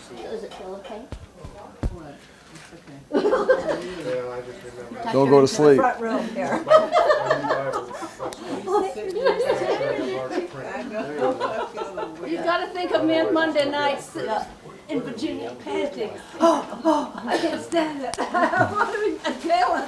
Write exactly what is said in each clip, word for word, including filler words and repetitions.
Does it feel okay? What? It's okay. Yeah, I just remember. Don't go to sleep. Front room here. You gotta think of me on Monday nights uh, in Virginia panting. Oh, oh, I can't stand it. I want to be at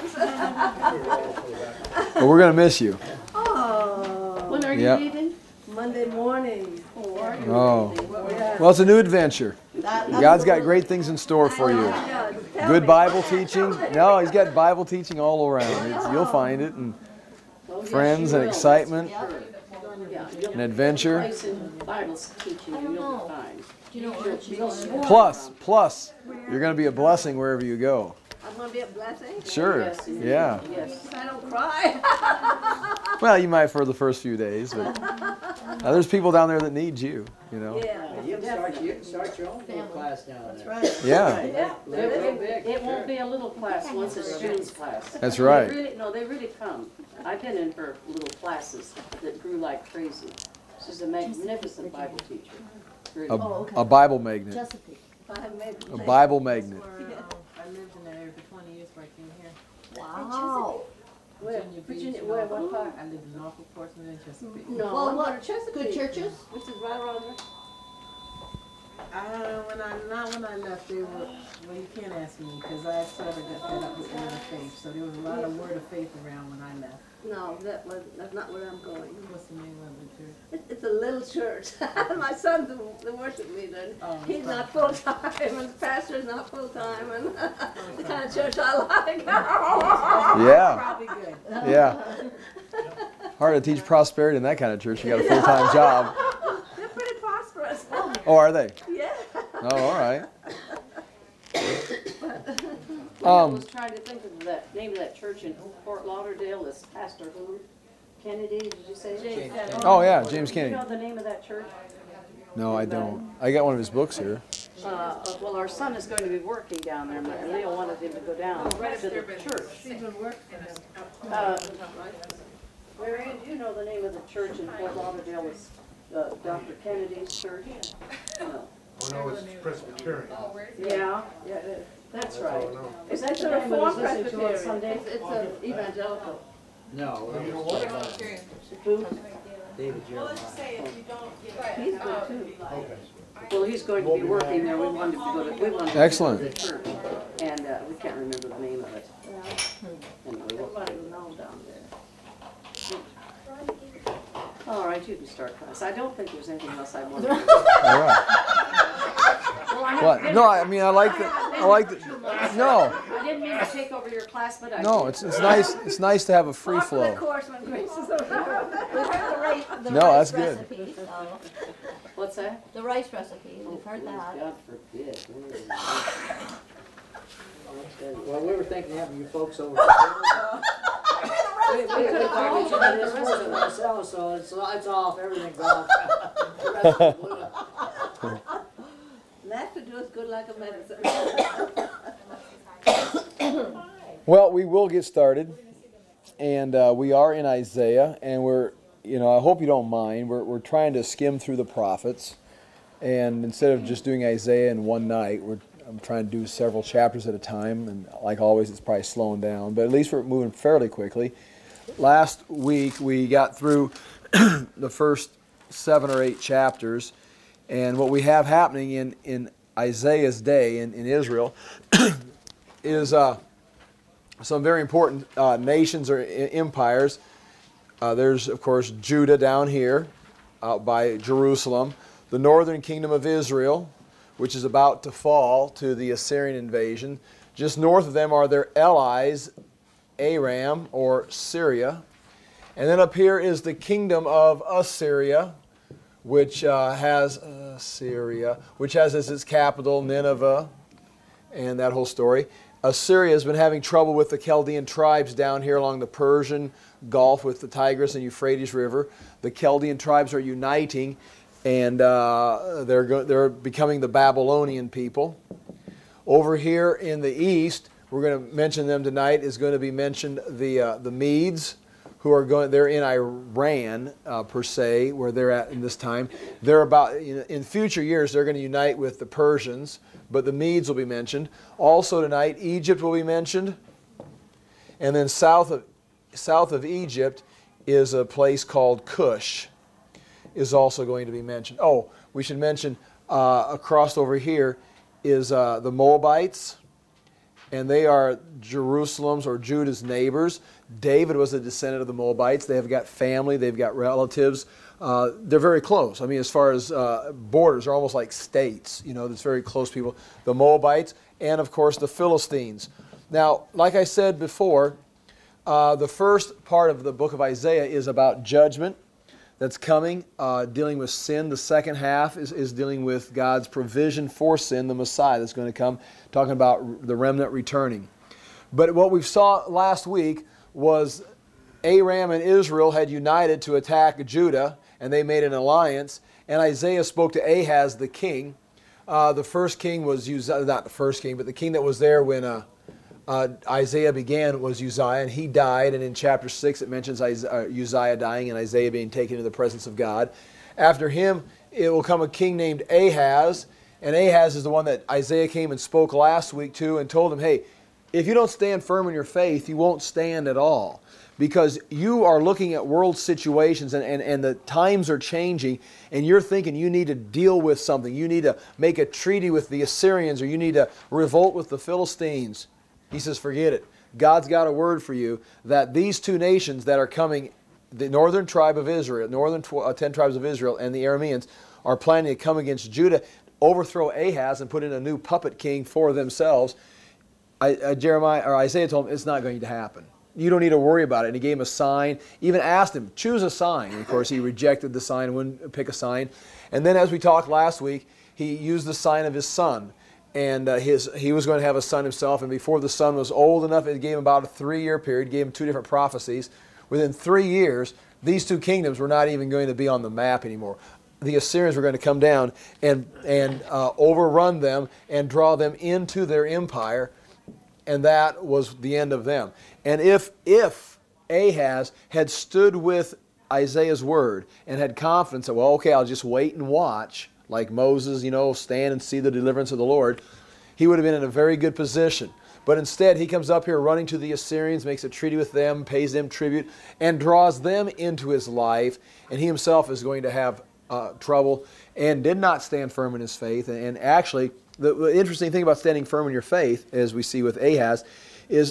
Kalen's. But we're going to miss you. Oh, when are you Yep. leaving? Monday morning. Oh, are you Oh. leaving? Well, yeah. Well, it's a new adventure. That- God's got great things in store for you. Yeah, tell Good me. Bible teaching. No, He's got Bible teaching all around. It's, you'll find it. And Oh, yes, friends you and will. excitement Yeah, you'll and adventure. place in Bible teaching and you'll be fine. You'll- you'll score. Plus, plus, you're going to be a blessing wherever you go. I'm gonna be a blessing. Sure. Yes, indeed. Yeah. Yes. I don't cry. Well, you might for the first few days, but uh, there's people down there that need you, you know. Yeah. You can start, you can start your own little class down there. That's right. Yeah, Yeah, Live it, real it, big, it sure. won't be a little class once it's June's class. that's They right. really, no, they really come. I've been in for little classes that grew like crazy. She's a magnificent Bible teacher. Really. A, Oh, okay. a Bible magnet. Chesapeake. A Bible magnet. Where, um, I lived in that area for twenty years before I came here. Wow. Where, Virginia Beach, Virginia, where, what Norfolk. part? I lived in Norfolk, Portsmouth, and Chesapeake. No, Well, I'm what- going to Chesapeake. Good churches? Which is right around there. Uh, when I, not when I left, they were, well, you can't ask me, because I sort of got fed up with word of faith, so there was a lot of word of faith around when I left. No, that was, that's not where I'm going. What's the name of the church? It, it's a little church. My son's the, the worship leader. And Oh, he's fine. not full time, and the pastor's not full time, and the kind of church I like. Yeah, Probably good. yeah. Hard to teach prosperity in that kind of church. You got a full-time job. They're pretty prosperous. Oh, are they? Yeah. Oh, all right. I Um, was trying to think of that name of that church in Fort Lauderdale. Is Pastor who? Kennedy? Did you say? James. Oh, yeah, James Do you Kennedy. know the name of that church? No, I don't. I got one of his books here. Uh, uh, well, our son is going to be working down there, and Leo wanted him to go down to the church. Uh, Marion, do you know the name of the church in Fort Lauderdale? Is uh, Doctor Kennedy's church? No. Oh, no, it's Presbyterian. Yeah, yeah, it- that's right. all I know. Is that the Reformed Presbyterian? Sunday? It's an evangelical. No, You know what? Who? David Jeremiah. He's good too. Well, he's going to be working there. We wanted to go to, we wanted to Excellent. go to the church. And uh, we can't remember the name of it. Anyway, everybody will know down there. All right, you can start class. I don't think there's anything else I want to do. All right. Well, I have What? been- No, I mean, I like the, I like the, no, I didn't mean to take over your class, but I no, did. it's, it's nice, it's nice to have a free Off the flow. course when Grace is around. We've heard the rice, the No, rice that's good. recipe, so, What's that? the rice recipe, we've heard that. God forbid. Well, we were thinking of having you folks over. for We, we could have talked to this morning ourselves, so it's, it's off, everything's off. The rest of the blue. That to do is good like a medicine. Well, we will get started, and uh, we are in Isaiah, and we're, you know, I hope you don't mind. We're we're trying to skim through the prophets, and instead of just doing Isaiah in one night, we're I'm trying to do several chapters at a time, and like always, it's probably slowing down, but at least we're moving fairly quickly. Last week we got through the first seven or eight chapters, and what we have happening in in Isaiah's day in, in Israel is uh, some very important uh, nations or e- empires. Uh, there's, of course, Judah down here out by Jerusalem, the northern kingdom of Israel, which is about to fall to the Assyrian invasion. Just north of them are their allies, Aram or Syria. And then up here is the kingdom of Assyria, which uh, has uh, Syria, which has as its capital Nineveh, and that whole story. Assyria has been having trouble with the Chaldean tribes down here along the Persian Gulf with the Tigris and Euphrates River. The Chaldean tribes are uniting, and uh, they're go- they're becoming the Babylonian people. Over here in the east, we're going to mention them tonight. Is going to be mentioned the uh, the Medes, who are going, they're in Iran, uh, per se, where they're at in this time. They're about, in, in future years, they're going to unite with the Persians, but the Medes will be mentioned. Also tonight, Egypt will be mentioned. And then south of, south of Egypt is a place called Cush, is also going to be mentioned. Oh, we should mention, uh, across over here is uh, the Moabites, and they are Jerusalem's or Judah's neighbors. David was a descendant of the Moabites. They have got family, they've got relatives. Uh, they're very close. I mean, as far as uh, borders, they're almost like states. You know, it's very close people. The Moabites, and of course the Philistines. Now, like I said before, uh, the first part of the book of Isaiah is about judgment that's coming, uh, dealing with sin. The second half is, is dealing with God's provision for sin, the Messiah that's going to come, talking about the remnant returning. But what we saw last week was Aram and Israel had united to attack Judah, and they made an alliance, and Isaiah spoke to Ahaz the king. Uh, the first king was Uzziah, not the first king, but the king that was there when uh, uh, Isaiah began was Uzziah, and he died, and in chapter six it mentions Isaiah, Uzziah dying and Isaiah being taken into the presence of God. After him, it will come a king named Ahaz, and Ahaz is the one that Isaiah came and spoke last week to and told him, hey, if you don't stand firm in your faith, you won't stand at all. Because you are looking at world situations and, and, and the times are changing, and you're thinking you need to deal with something. You need to make a treaty with the Assyrians, or you need to revolt with the Philistines. He says, forget it. God's got a word for you that these two nations that are coming, the northern tribe of Israel, northern tw- uh, ten tribes of Israel and the Arameans, are planning to come against Judah, overthrow Ahaz, and put in a new puppet king for themselves. I, uh, Jeremiah or Isaiah told him it's not going to happen. You don't need to worry about it. And he gave him a sign, even asked him, choose a sign. And of course, he rejected the sign, wouldn't pick a sign. And then as we talked last week, he used the sign of his son. And uh, his, he was going to have a son himself. And before the son was old enough, it gave him about a three-year period, gave him two different prophecies. Within three years, these two kingdoms were not even going to be on the map anymore. The Assyrians were going to come down and, and uh, overrun them and draw them into their empire. And that was the end of them. And if if Ahaz had stood with Isaiah's word and had confidence that, well, okay, I'll just wait and watch, like Moses, you know, stand and see the deliverance of the Lord, he would have been in a very good position. But instead, he comes up here running to the Assyrians, makes a treaty with them, pays them tribute, and draws them into his life. And he himself is going to have uh, trouble and did not stand firm in his faith. And, and actually, the, the interesting thing about standing firm in your faith, as we see with Ahaz, is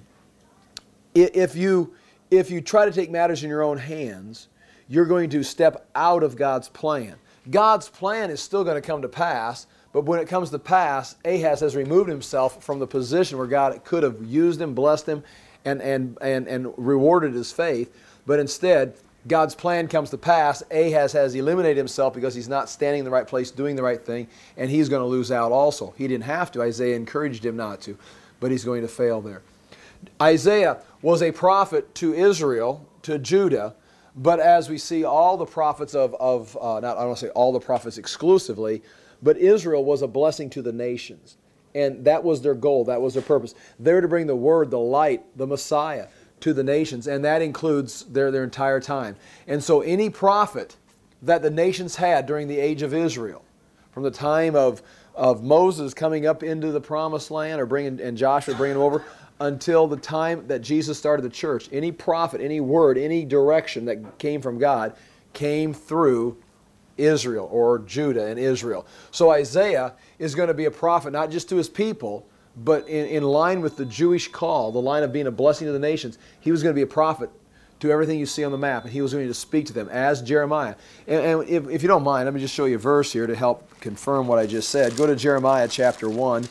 if you if you try to take matters in your own hands, you're going to step out of God's plan. God's plan is still going to come to pass, but when it comes to pass, Ahaz has removed himself from the position where God could have used him, blessed him, and, and, and, and rewarded his faith. But instead, God's plan comes to pass. Ahaz has eliminated himself because he's not standing in the right place, doing the right thing, and he's going to lose out also. He didn't have to. Isaiah encouraged him not to, but he's going to fail there. Isaiah was a prophet to Israel, to Judah, but as we see all the prophets of, of uh, not, I don't want to say all the prophets exclusively, but Israel was a blessing to the nations. And that was their goal, that was their purpose. They're to bring the word, the light, the Messiah to the nations, and that includes their, their entire time. And so any prophet that the nations had during the age of Israel, from the time of, of Moses coming up into the promised land, or bringing, and Joshua bringing them over, until the time that Jesus started the church, any prophet, any word, any direction that came from God came through Israel, or Judah and Israel. So Isaiah is going to be a prophet not just to his people, but in, in line with the Jewish call, the line of being a blessing to the nations. He was going to be a prophet to everything you see on the map, and he was going to speak to them as Jeremiah. And, and if, if you don't mind, let me just show you a verse here to help confirm what I just said. Go to Jeremiah chapter one.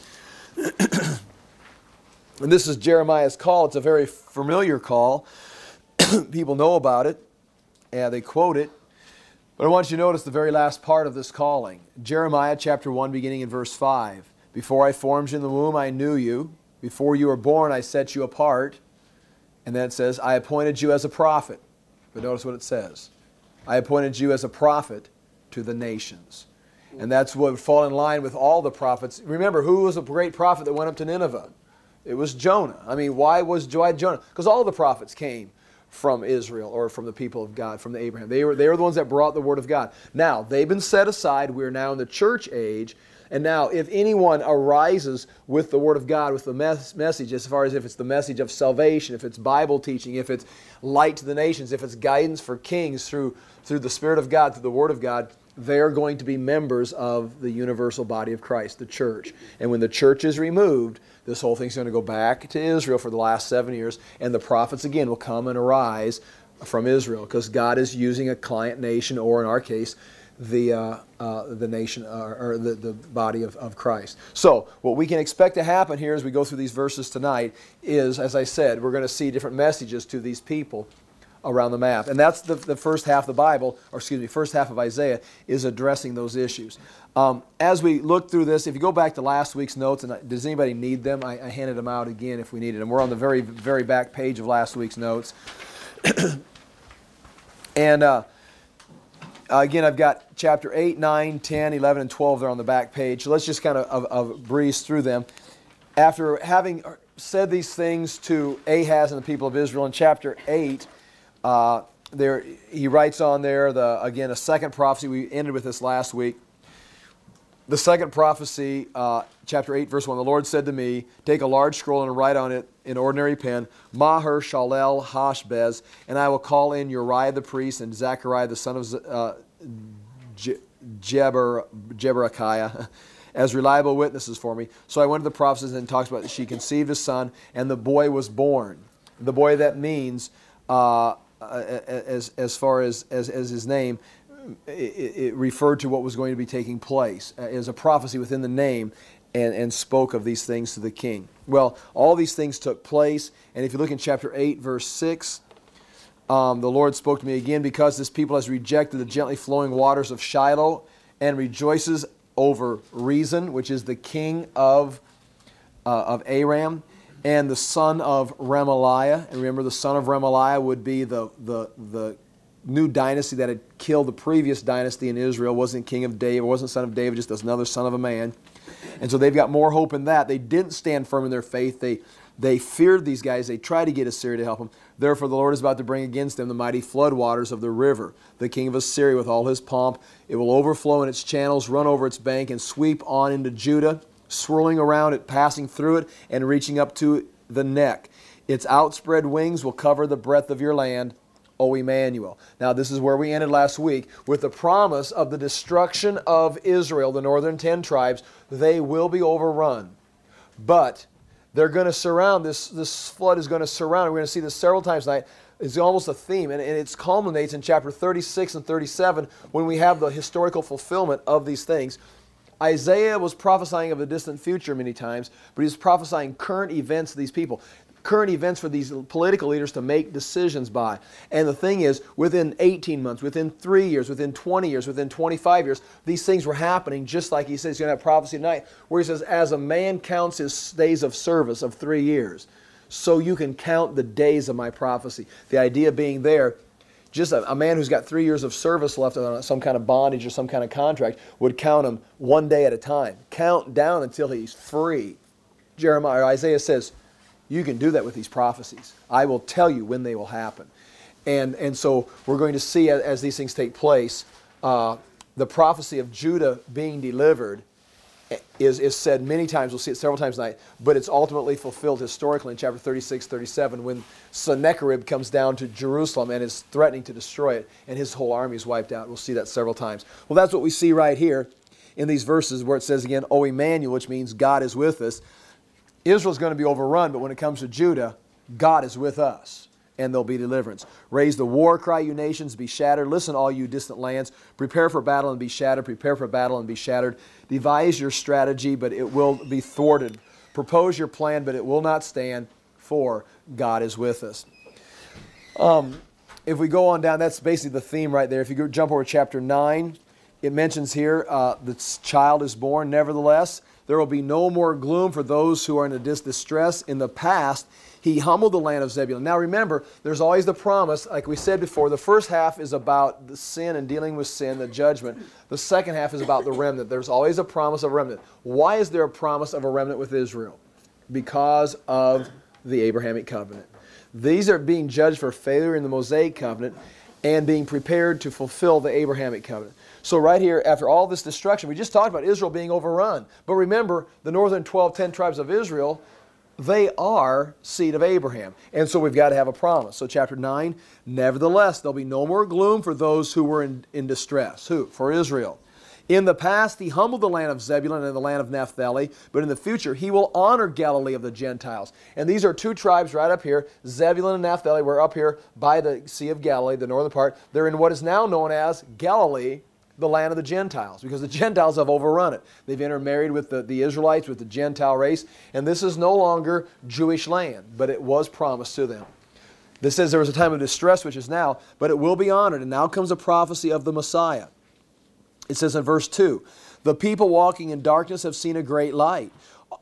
And this is Jeremiah's call. It's a very familiar call. People know about it, and they quote it. But I want you to notice the very last part of this calling. Jeremiah chapter one, beginning in verse five. Before I formed you in the womb, I knew you. Before you were born, I set you apart. And then it says, I appointed you as a prophet. But notice what it says. I appointed you as a prophet to the nations. And that's what would fall in line with all the prophets. Remember, who was a great prophet that went up to Nineveh? It was Jonah. I mean, why was why Jonah? Because all the prophets came from Israel or from the people of God, from the Abraham. They were, they were the ones that brought the Word of God. Now, they've been set aside. We're now in the church age. And now, if anyone arises with the Word of God, with the mes- message, as far as if it's the message of salvation, if it's Bible teaching, if it's light to the nations, if it's guidance for kings through, through the Spirit of God, through the Word of God, they're going to be members of the universal body of Christ, the church. And when the church is removed, this whole thing's going to go back to Israel for the last seven years, and the prophets again will come and arise from Israel, because God is using a client nation, or in our case, the uh, uh, the nation uh, or the, the body of, of Christ. So what we can expect to happen here as we go through these verses tonight is, as I said, we're going to see different messages to these people around the map. And that's the, the first half of the Bible, or excuse me, first half of Isaiah is addressing those issues. Um, as we look through this, if you go back to last week's notes, and I, does anybody need them? I, I handed them out again if we needed them. We're on the very, very back page of last week's notes. and uh, again, I've got chapter eight, nine, ten, eleven, and twelve there on the back page. So let's just kind of, of, of breeze through them. After having said these things to Ahaz and the people of Israel in chapter eight, Uh, there, he writes on there, the again, a second prophecy. We ended with this last week. The second prophecy, uh, chapter eight, verse one, the Lord said to me, take a large scroll and write on it in ordinary pen, Maher Shalel Hashbez, and I will call in Uriah the priest and Zechariah the son of uh, Je- Jeber, Jeberechiah as reliable witnesses for me. So I went to the prophecies, and it talks about that she conceived a son, and the boy was born. The boy, that means... Uh, Uh, as as far as as, as his name, it, it referred to what was going to be taking place. Uh, as a prophecy within the name, and, and spoke of these things to the king. Well, all these things took place, and if you look in chapter eight, verse six, um, the Lord spoke to me again, because this people has rejected the gently flowing waters of Shiloh, and rejoices over Rezin, which is the king of uh, of Aram, and the son of Remaliah. And remember, the son of Remaliah would be the, the, the new dynasty that had killed the previous dynasty in Israel. Wasn't king of David, wasn't son of David, just another son of a man. And so they've got more hope in that. They didn't stand firm in their faith. They, they feared these guys. They tried to get Assyria to help them. Therefore, the Lord is about to bring against them the mighty floodwaters of the river, the king of Assyria with all his pomp. It will overflow in its channels, run over its bank, and sweep on into Judah, swirling around it, passing through it, and reaching up to the neck. Its outspread wings will cover the breadth of your land, O Emmanuel. Now, this is where we ended last week, with the promise of the destruction of Israel, the northern ten tribes. They will be overrun. But they're going to surround, this, this flood is going to surround. We're going to see this several times tonight. It's almost a theme, and, and it culminates in chapter thirty-six and thirty-seven, when we have the historical fulfillment of these things. Isaiah was prophesying of a distant future many times, but he's prophesying current events to these people, current events for these political leaders to make decisions by. And the thing is, within eighteen months, within three years, within twenty years, within twenty-five years, these things were happening, just like he says. He's going to have prophecy tonight, where he says, as a man counts his days of service of three years, so you can count the days of my prophecy. The idea being there, just a, a man who's got three years of service left on some kind of bondage or some kind of contract would count them one day at a time. Count down until he's free. Jeremiah, or Isaiah says, you can do that with these prophecies. I will tell you when they will happen. And, and so we're going to see, as, as these things take place, uh, the prophecy of Judah being delivered is, is said many times. We'll see it several times tonight, but it's ultimately fulfilled historically in chapter thirty-six, thirty-seven, when Sennacherib comes down to Jerusalem and is threatening to destroy it, and his whole army is wiped out. We'll see that several times. Well, that's what we see right here in these verses, where it says again, O Emmanuel, which means God is with us. Israel's going to be overrun, but when it comes to Judah, God is with us, and there'll be deliverance. Raise the war cry, you nations, be shattered. Listen, all you distant lands. Prepare for battle and be shattered. Prepare for battle and be shattered. Devise your strategy, but it will be thwarted. Propose your plan, but it will not stand, for God is with us. Um, if we go on down, that's basically the theme right there. If you go, jump over chapter nine, it mentions here, uh, the child is born. Nevertheless, there will be no more gloom for those who are in a distress. In the past, he humbled the land of Zebulun. Now remember, there's always the promise, like we said before, the first half is about the sin and dealing with sin, the judgment. The second half is about the remnant. There's always a promise of a remnant. Why is there a promise of a remnant with Israel? Because of the Abrahamic covenant. These are being judged for failure in the Mosaic covenant and being prepared to fulfill the Abrahamic covenant. So right here, after all this destruction, we just talked about Israel being overrun. But remember, the northern twelve, ten tribes of Israel, they are seed of Abraham. And so we've got to have a promise. So chapter nine, nevertheless, there'll be no more gloom for those who were in, in distress. Who? For Israel. In the past, he humbled the land of Zebulun and the land of Naphtali, but in the future, he will honor Galilee of the Gentiles. And these are two tribes right up here. Zebulun and Naphtali were up here by the Sea of Galilee, the northern part. They're in what is now known as Galilee, the land of the Gentiles, because the Gentiles have overrun it. They've intermarried with the, the Israelites, with the Gentile race, and this is no longer Jewish land, but it was promised to them. This says there was a time of distress, which is now, but it will be honored. And now comes a prophecy of the Messiah. It says in verse two, the people walking in darkness have seen a great light.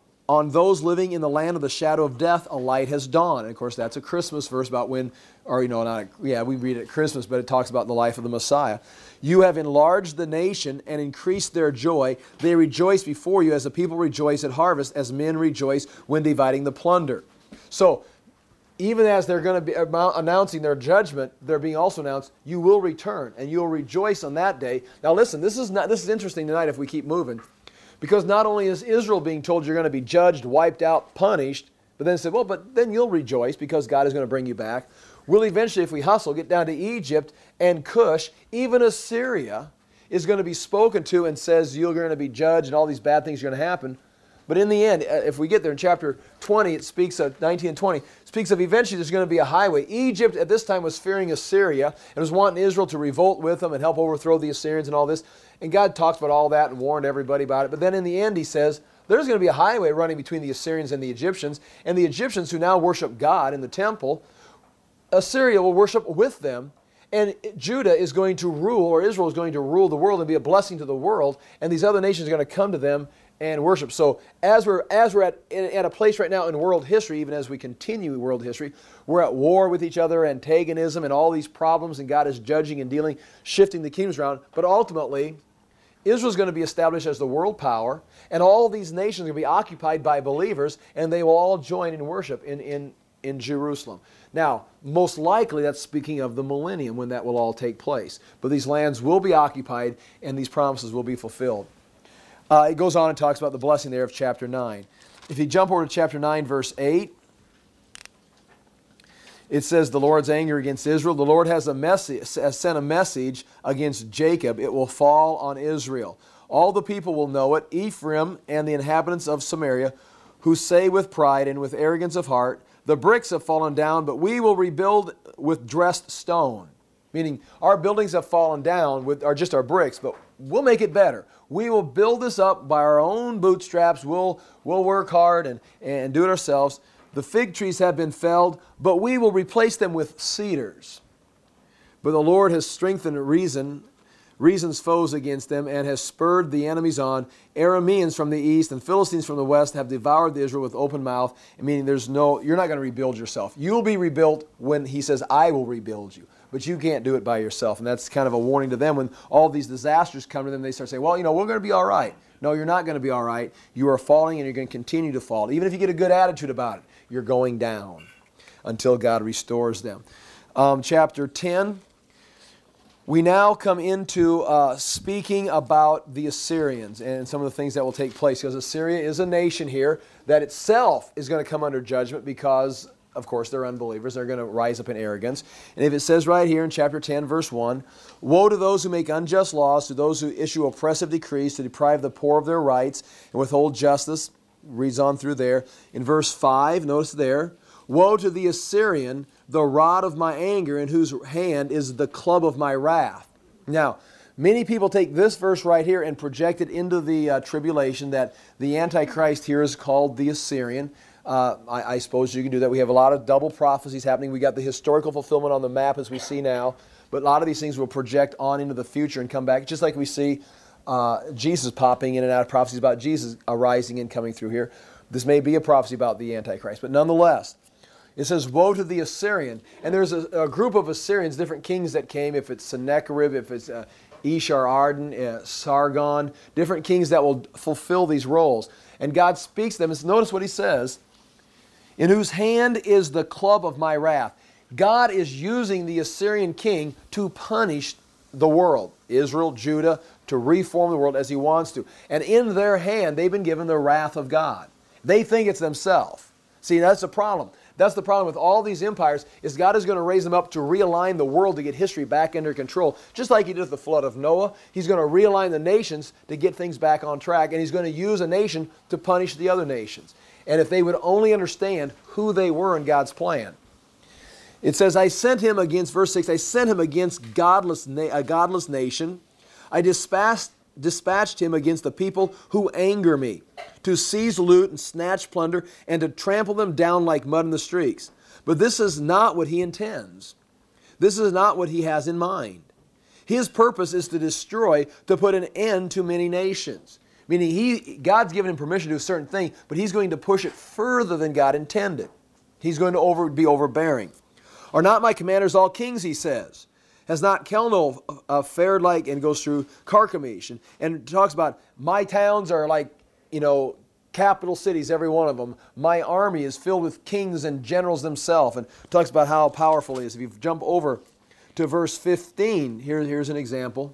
On those living in the land of the shadow of death, a light has dawned. And of course, that's a Christmas verse about when, or you know, not a, yeah, we read it at Christmas, but it talks about the life of the Messiah. You have enlarged the nation and increased their joy. They rejoice before you as the people rejoice at harvest, as men rejoice when dividing the plunder. So, even as they're going to be announcing their judgment, they're being also announced, you will return and you'll rejoice on that day. Now listen, this is not this is interesting tonight if we keep moving. Because not only is Israel being told you're going to be judged, wiped out, punished, but then it said, well, but then you'll rejoice because God is going to bring you back. We'll eventually, if we hustle, get down to Egypt and Cush, even Assyria is going to be spoken to and says you're going to be judged and all these bad things are going to happen. But in the end, if we get there in chapter twenty, it speaks of nineteen and twenty, it speaks of eventually there's going to be a highway. Egypt at this time was fearing Assyria and was wanting Israel to revolt with them and help overthrow the Assyrians and all this. And God talks about all that and warned everybody about it. But then in the end, he says, there's going to be a highway running between the Assyrians and the Egyptians. And the Egyptians who now worship God in the temple, Assyria will worship with them. And Judah is going to rule, or Israel is going to rule the world and be a blessing to the world. And these other nations are going to come to them and worship. So as we're as we're at, at a place right now in world history, even as we continue world history, we're at war with each other, antagonism and all these problems, and God is judging and dealing, shifting the kingdoms around. But ultimately, Israel's going to be established as the world power, and all these nations are going to be occupied by believers, and they will all join in worship in, in, in Jerusalem. Now, most likely that's speaking of the millennium when that will all take place. But these lands will be occupied, and these promises will be fulfilled. Uh, it goes on and talks about the blessing there of chapter nine. If you jump over to chapter nine, verse eight, it says, the Lord's anger against Israel. The Lord has, a message, has sent a message against Jacob. It will fall on Israel. All the people will know it, Ephraim and the inhabitants of Samaria, who say with pride and with arrogance of heart, the bricks have fallen down, but we will rebuild with dressed stone. Meaning, our buildings have fallen down, with are just our bricks, but we'll make it better. We will build this up by our own bootstraps. We'll, we'll work hard and, and do it ourselves. The fig trees have been felled, but we will replace them with cedars. But the Lord has strengthened reason, reason's foes against them, and has spurred the enemies on. Arameans from the east and Philistines from the west have devoured the Israel with open mouth, meaning there's no, you're not going to rebuild yourself. You'll be rebuilt when he says, I will rebuild you. But you can't do it by yourself. And that's kind of a warning to them when all these disasters come to them. They start saying, well, you know, we're going to be all right. No, you're not going to be all right. You are falling and you're going to continue to fall. Even if you get a good attitude about it, you're going down until God restores them. Um, chapter ten, we now come into uh, speaking about the Assyrians and some of the things that will take place. Because Assyria is a nation here that itself is going to come under judgment because, of course, they're unbelievers. They're going to rise up in arrogance. And if it says right here in chapter ten, verse one, woe to those who make unjust laws, to those who issue oppressive decrees, to deprive the poor of their rights and withhold justice. Reads on through there. In verse five, notice there, woe to the Assyrian, the rod of my anger, in whose hand is the club of my wrath. Now, many people take this verse right here and project it into the uh, tribulation, that the Antichrist here is called the Assyrian. Uh, I, I suppose you can do that. We have a lot of double prophecies happening. We got the historical fulfillment on the map as we see now, but a lot of these things will project on into the future and come back, just like we see uh, Jesus popping in and out of prophecies about Jesus arising and coming through here. This may be a prophecy about the Antichrist, but nonetheless, it says, woe to the Assyrian. And there's a, a group of Assyrians, different kings that came, if it's Sennacherib, if it's uh, Esarhaddon, uh, Sargon, different kings that will fulfill these roles. And God speaks to them. And notice what he says. in whose hand is the club of my wrath. God is using the Assyrian king to punish the world, Israel, Judah, to reform the world as he wants to. And in their hand, they've been given the wrath of God. They think it's themselves. See, that's the problem. That's the problem with all these empires, is God is going to raise them up to realign the world to get history back under control. Just like he did with the flood of Noah, he's going to realign the nations to get things back on track, and he's going to use a nation to punish the other nations. And if they would only understand who they were in God's plan. It says, I sent him against, verse six, I sent him against godless na- a godless nation. I dispatched, dispatched him against the people who anger me, to seize loot and snatch plunder, and to trample them down like mud in the streets. But this is not what he intends. This is not what he has in mind. His purpose is to destroy, to put an end to many nations. Meaning he, God's given him permission to do a certain thing, but he's going to push it further than God intended. He's going to over, be overbearing. Are not my commanders all kings, he says? Has not Kelno uh, fared like, and goes through Carchemish, and, and talks about, my towns are like, you know, capital cities, every one of them. My army is filled with kings and generals themselves, and talks about how powerful he is. If you jump over to verse fifteen, here, here's an example.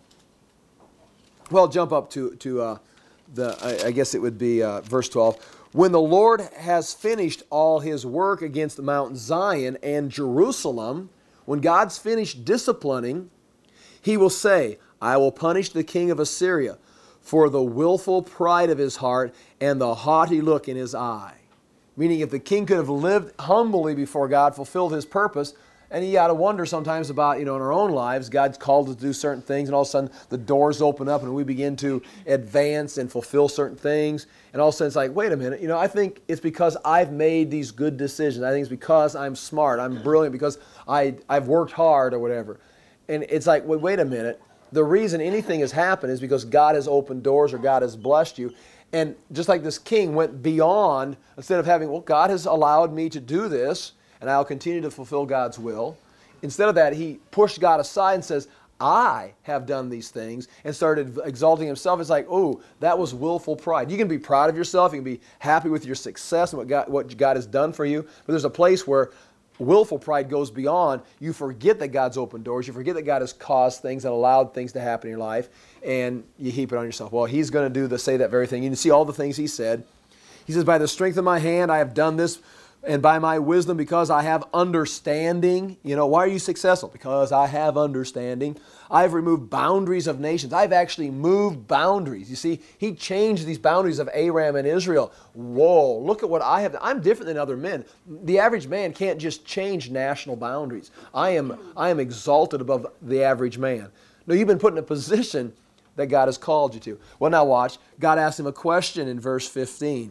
Well, jump up to, to uh, the, I, I guess it would be uh, verse twelve. When the Lord has finished all his work against Mount Zion and Jerusalem, when God's finished disciplining, he will say, I will punish the king of Assyria for the willful pride of his heart and the haughty look in his eye. Meaning, if the king could have lived humbly before God, fulfilled his purpose, and you got to wonder sometimes about, you know, in our own lives, God's called us to do certain things, and all of a sudden the doors open up and we begin to advance and fulfill certain things. And all of a sudden it's like, wait a minute, you know, I think it's because I've made these good decisions. I think it's because I'm smart, I'm brilliant, because I, I've worked hard or whatever. And it's like, wait, wait a minute. The reason anything has happened is because God has opened doors or God has blessed you. And just like this king went beyond, instead of having, well, God has allowed me to do this, and I'll continue to fulfill God's will. Instead of that, he pushed God aside and says, I have done these things, and started exalting himself. It's like, oh, that was willful pride. You can be proud of yourself. You can be happy with your success and what God, what God has done for you. But there's a place where willful pride goes beyond. You forget that God's opened doors. You forget that God has caused things and allowed things to happen in your life, and you heap it on yourself. Well, he's going to do the say that very thing. You can see all the things he said. He says, by the strength of my hand I have done this, and by my wisdom, because I have understanding. You know, why are you successful? Because I have understanding. I've removed boundaries of nations. I've actually moved boundaries. You see, he changed these boundaries of Aram and Israel. Whoa, look at what I have done. I'm different than other men. The average man can't just change national boundaries. I am, I am exalted above the average man. No, you've been put in a position that God has called you to. Well, now watch. God asked him a question in verse fifteen.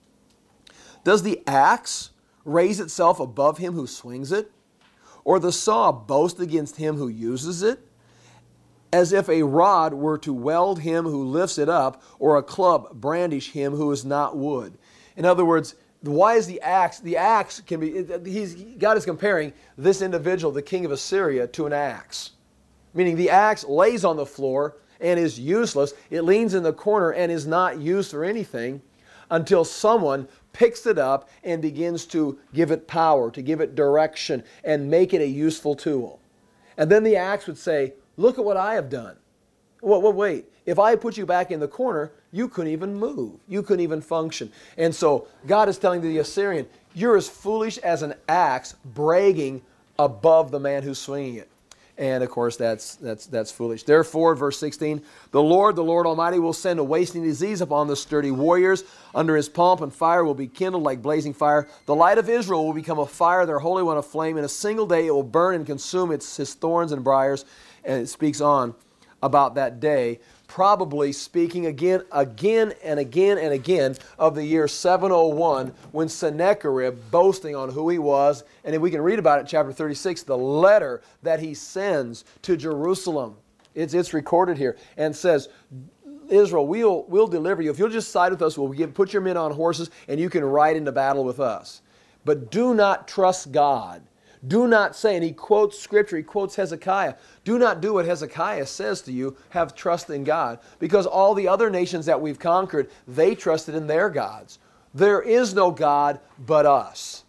Does the axe raise itself above him who swings it? Or the saw boast against him who uses it? As if a rod were to weld him who lifts it up, or a club brandish him who is not wood. In other words, why is the axe? The axe can be, he's, God is comparing this individual, the king of Assyria, to an axe. Meaning the axe lays on the floor and is useless. It leans in the corner and is not used for anything until someone picks it up and begins to give it power, to give it direction, and make it a useful tool. And then the axe would say, look at what I have done. Well, well, wait, if I put you back in the corner, you couldn't even move. You couldn't even function. And so God is telling the Assyrian, you're as foolish as an axe bragging above the man who's swinging it. And of course, that's, that's, that's foolish. Therefore, verse sixteen, the Lord, the Lord Almighty, will send a wasting disease upon the sturdy warriors. Under his pomp and fire will be kindled like blazing fire. The light of Israel will become a fire, their Holy One a flame. In a single day it will burn and consume its, his thorns and briars. And it speaks on about that day, probably speaking again, again and again and again of the year seven oh one, when Sennacherib, boasting on who he was, and we can read about it in chapter thirty-six, the letter that he sends to Jerusalem. It's, it's recorded here, and says, Israel, we'll, we'll deliver you. If you'll just side with us, we'll give, put your men on horses, and you can ride into battle with us. But do not trust God. Do not say, and he quotes Scripture, he quotes Hezekiah, do not do what Hezekiah says to you, have trust in God. Because all the other nations that we've conquered, they trusted in their gods. There is no God but us.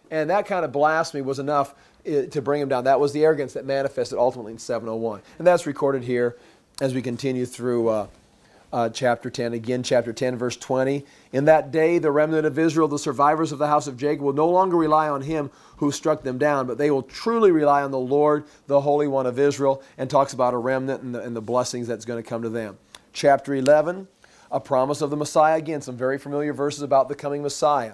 And that kind of blasphemy was enough uh, to bring him down. That was the arrogance that manifested ultimately in seven oh one. And that's recorded here as we continue through uh, uh, chapter ten. Again, chapter ten, verse twenty. In that day, the remnant of Israel, the survivors of the house of Jacob, will no longer rely on him who struck them down, but they will truly rely on the Lord, the Holy One of Israel, and talks about a remnant and the, and the blessings that's going to come to them. Chapter eleven, a promise of the Messiah. Again, some very familiar verses about the coming Messiah.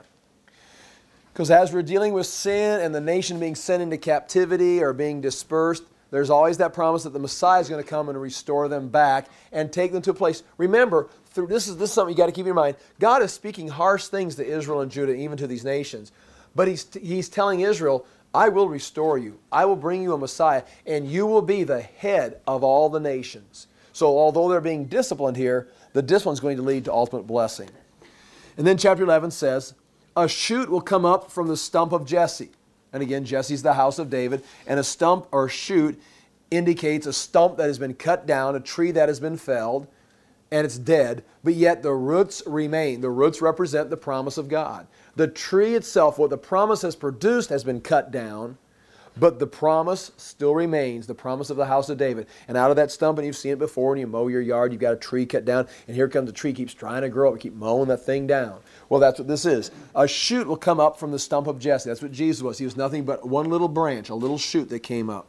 Because as we're dealing with sin and the nation being sent into captivity or being dispersed, there's always that promise that the Messiah is going to come and restore them back and take them to a place. Remember, through, this, is, this is something you got to keep in your mind. God is speaking harsh things to Israel and Judah, even to these nations. But he's, he's telling Israel, I will restore you. I will bring you a Messiah, and you will be the head of all the nations. So although they're being disciplined here, the discipline is going to lead to ultimate blessing. And then chapter eleven says, a shoot will come up from the stump of Jesse. And again, Jesse's the house of David. And a stump or shoot indicates a stump that has been cut down, a tree that has been felled, and it's dead. But yet the roots remain. The roots represent the promise of God. The tree itself, what the promise has produced, has been cut down. But the promise still remains, the promise of the house of David. And out of that stump, and you've seen it before, when you mow your yard, you've got a tree cut down, and here comes the tree, keeps trying to grow up, keep mowing that thing down. Well, that's what this is. A shoot will come up from the stump of Jesse. That's what Jesus was. He was nothing but one little branch, a little shoot that came up.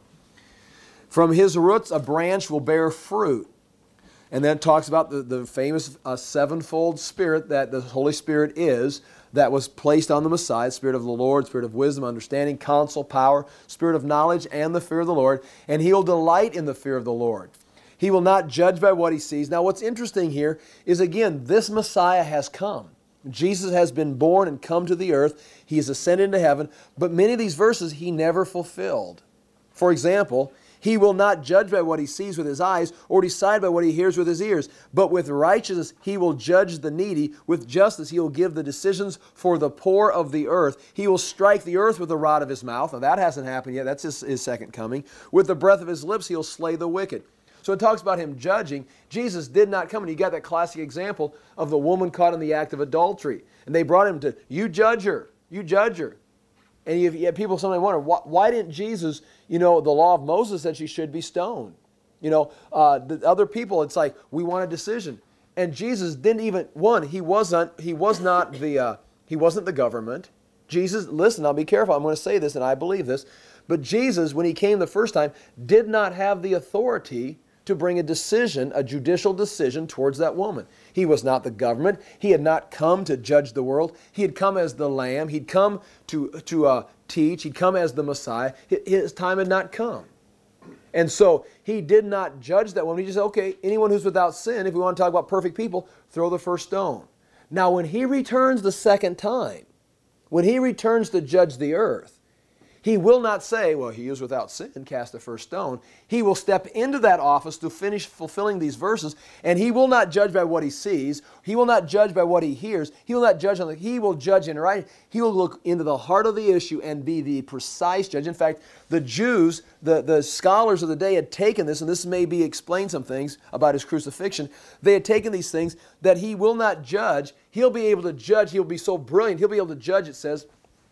From his roots, a branch will bear fruit. And then it talks about the, the famous uh, sevenfold Spirit that the Holy Spirit is, that was placed on the Messiah, Spirit of the Lord, Spirit of wisdom, understanding, counsel, power, Spirit of knowledge, and the fear of the Lord. And he will delight in the fear of the Lord. He will not judge by what he sees. Now what's interesting here is, again, this Messiah has come. Jesus has been born and come to the earth. He has ascended into heaven. But many of these verses he never fulfilled. For example, he will not judge by what he sees with his eyes or decide by what he hears with his ears. But with righteousness he will judge the needy. With justice he will give the decisions for the poor of the earth. He will strike the earth with the rod of his mouth. Now that hasn't happened yet. That's his, his second coming. With the breath of his lips he will slay the wicked. So it talks about him judging. Jesus did not come. And you got that classic example of the woman caught in the act of adultery. And they brought him to, you judge her. You judge her. And you have, you have people sometimes wonder, why, why didn't Jesus, you know, the law of Moses said she should be stoned. You know, uh, the other people, it's like, we want a decision. And Jesus didn't even, one, he wasn't, he was not the, uh, he wasn't the government. Jesus, listen, I'll be careful, I'm going to say this and I believe this, but Jesus, when he came the first time, did not have the authority to bring a decision, a judicial decision towards that woman. He was not the government. He had not come to judge the world. He had come as the Lamb. He'd come to, to uh, teach. He'd come as the Messiah. His time had not come. And so he did not judge that woman. He just said, okay, anyone who's without sin, if we want to talk about perfect people, throw the first stone. Now when he returns the second time, when he returns to judge the earth, he will not say, well, he is without sin, cast the first stone. He will step into that office to finish fulfilling these verses, and he will not judge by what he sees. He will not judge by what he hears. He will not judge on the, he will judge in writing. He will look into the heart of the issue and be the precise judge. In fact, the Jews, the, the scholars of the day had taken this, and this may be explain some things about his crucifixion. They had taken these things that he will not judge. He'll be able to judge. He'll be so brilliant. He'll be able to judge, it says,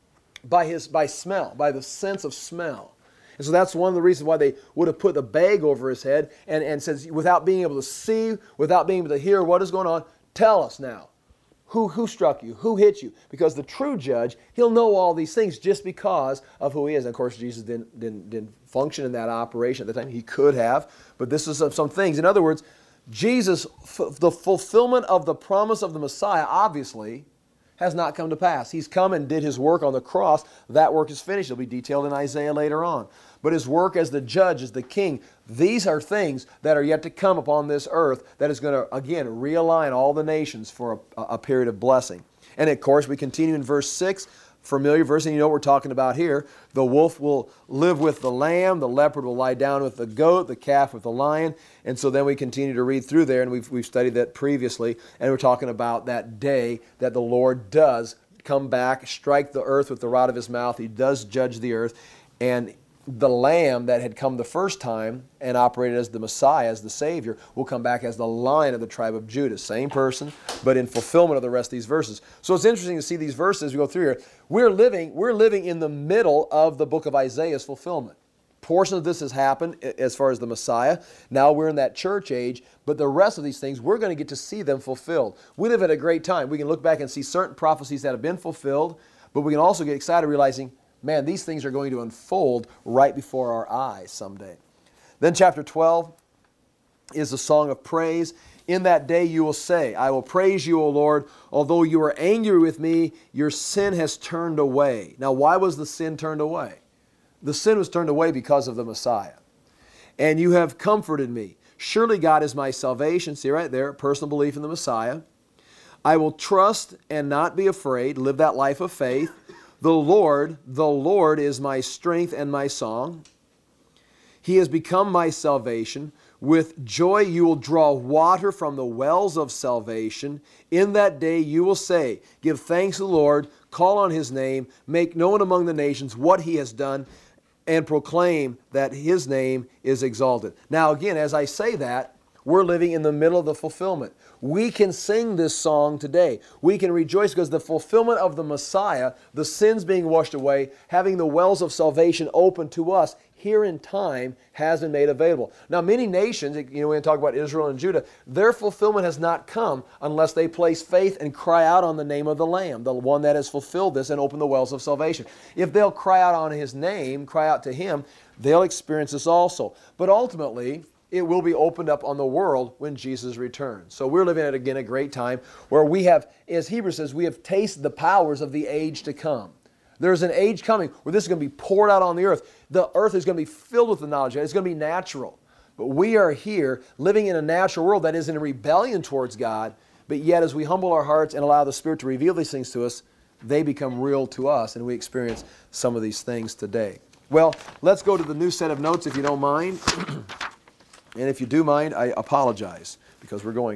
by his by smell, by the sense of smell. And so that's one of the reasons why they would have put the bag over his head and, and says, without being able to see, without being able to hear what is going on, tell us now. Who, who struck you? Who hit you? Because the true judge, he'll know all these things just because of who he is. And of course, Jesus didn't, didn't, didn't function in that operation at the time. He could have, but this is some, some things. In other words, Jesus, f- the fulfillment of the promise of the Messiah, obviously, has not come to pass. He's come and did his work on the cross. That work is finished. It'll be detailed in Isaiah later on. But his work as the judge, as the king, these are things that are yet to come upon this earth that is going to, again, realign all the nations for a, a period of blessing. And of course, we continue in verse six, familiar verse, and you know what we're talking about here. The wolf will live with the lamb, the leopard will lie down with the goat, the calf with the lion. And so then we continue to read through there, and we've, we've studied that previously, and we're talking about that day that the Lord does come back, strike the earth with the rod of his mouth. He does judge the earth, and the Lamb that had come the first time and operated as the Messiah, as the Savior, will come back as the Lion of the tribe of Judah. Same person, but in fulfillment of the rest of these verses. So it's interesting to see these verses as we go through here. We're living, we're living in the middle of the book of Isaiah's fulfillment. Portion of this has happened as far as the Messiah. Now we're in that church age, but the rest of these things, we're going to get to see them fulfilled. We live at a great time. We can look back and see certain prophecies that have been fulfilled, but we can also get excited realizing, man, these things are going to unfold right before our eyes someday. Then chapter twelve is a song of praise. In that day you will say, I will praise you, O Lord. Although you are angry with me, your sin has turned away. Now, why was the sin turned away? The sin was turned away because of the Messiah. And you have comforted me. Surely God is my salvation. See right there, personal belief in the Messiah. I will trust and not be afraid. Live that life of faith. The Lord, the Lord is my strength and my song. He has become my salvation. With joy you will draw water from the wells of salvation. In that day you will say, give thanks to the Lord, call on His name, make known among the nations what He has done, and proclaim that His name is exalted. Now again, as I say that, we're living in the middle of the fulfillment. We can sing this song today. We can rejoice because the fulfillment of the Messiah, the sins being washed away, having the wells of salvation open to us here in time has been made available. Now many nations, you know, when we talk about Israel and Judah, their fulfillment has not come unless they place faith and cry out on the name of the Lamb, the one that has fulfilled this and opened the wells of salvation. If they'll cry out on His name, cry out to Him, they'll experience this also. But ultimately, it will be opened up on the world when Jesus returns. So we're living at, again, a great time where we have, as Hebrews says, we have tasted the powers of the age to come. There's an age coming where this is going to be poured out on the earth. The earth is going to be filled with the knowledge. It's going to be natural. But we are here living in a natural world that is in rebellion towards God, but yet as we humble our hearts and allow the Spirit to reveal these things to us, they become real to us, and we experience some of these things today. Well, let's go to the new set of notes if you don't mind. And if you do mind, I apologize because we're going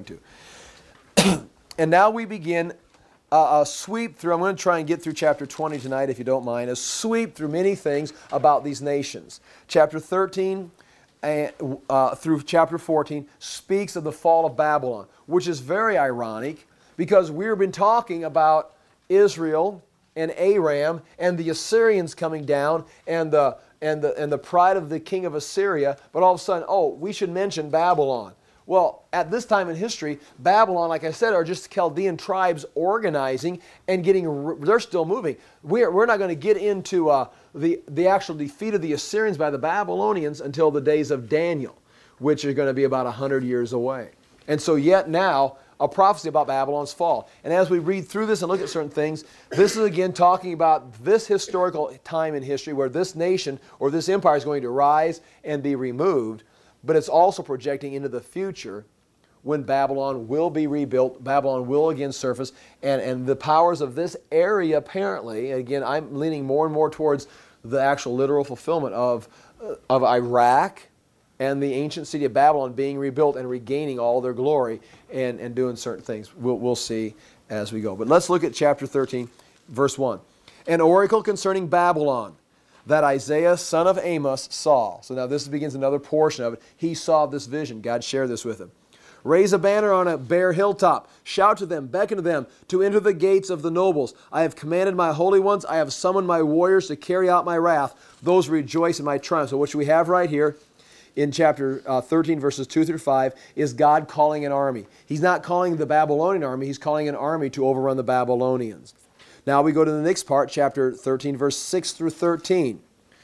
to. And now we begin a, a sweep through. I'm going to try and get through chapter twenty tonight, if you don't mind. A sweep through many things about these nations. Chapter thirteen and, uh, through chapter fourteen speaks of the fall of Babylon, which is very ironic because we've been talking about Israel and Aram and the Assyrians coming down and the and the and the pride of the king of Assyria, but all of a sudden, oh, we should mention Babylon. Well, at this time in history, Babylon, like I said, are just Chaldean tribes organizing and getting, they're still moving. We're, we're not going to get into uh, the, the actual defeat of the Assyrians by the Babylonians until the days of Daniel, which are going to be about one hundred years away. And so yet now, a prophecy about Babylon's fall. And as we read through this and look at certain things, this is again talking about this historical time in history where this nation or this empire is going to rise and be removed, but it's also projecting into the future when Babylon will be rebuilt, Babylon will again surface, and, and the powers of this area apparently, again, I'm leaning more and more towards the actual literal fulfillment of, of Iraq, and the ancient city of Babylon being rebuilt and regaining all their glory and, and doing certain things. We'll, we'll see as we go. But let's look at chapter thirteen, verse one. An oracle concerning Babylon that Isaiah, son of Amos, saw. So now this begins another portion of it. He saw this vision. God shared this with him. Raise a banner on a bare hilltop. Shout to them, beckon to them to enter the gates of the nobles. I have commanded my holy ones. I have summoned my warriors to carry out my wrath. Those rejoice in my triumph. So what we have right here in chapter uh, thirteen, verses two through five, is God calling an army. He's not calling the Babylonian army. He's calling an army to overrun the Babylonians. Now we go to the next part, chapter thirteen, verse six through thirteen.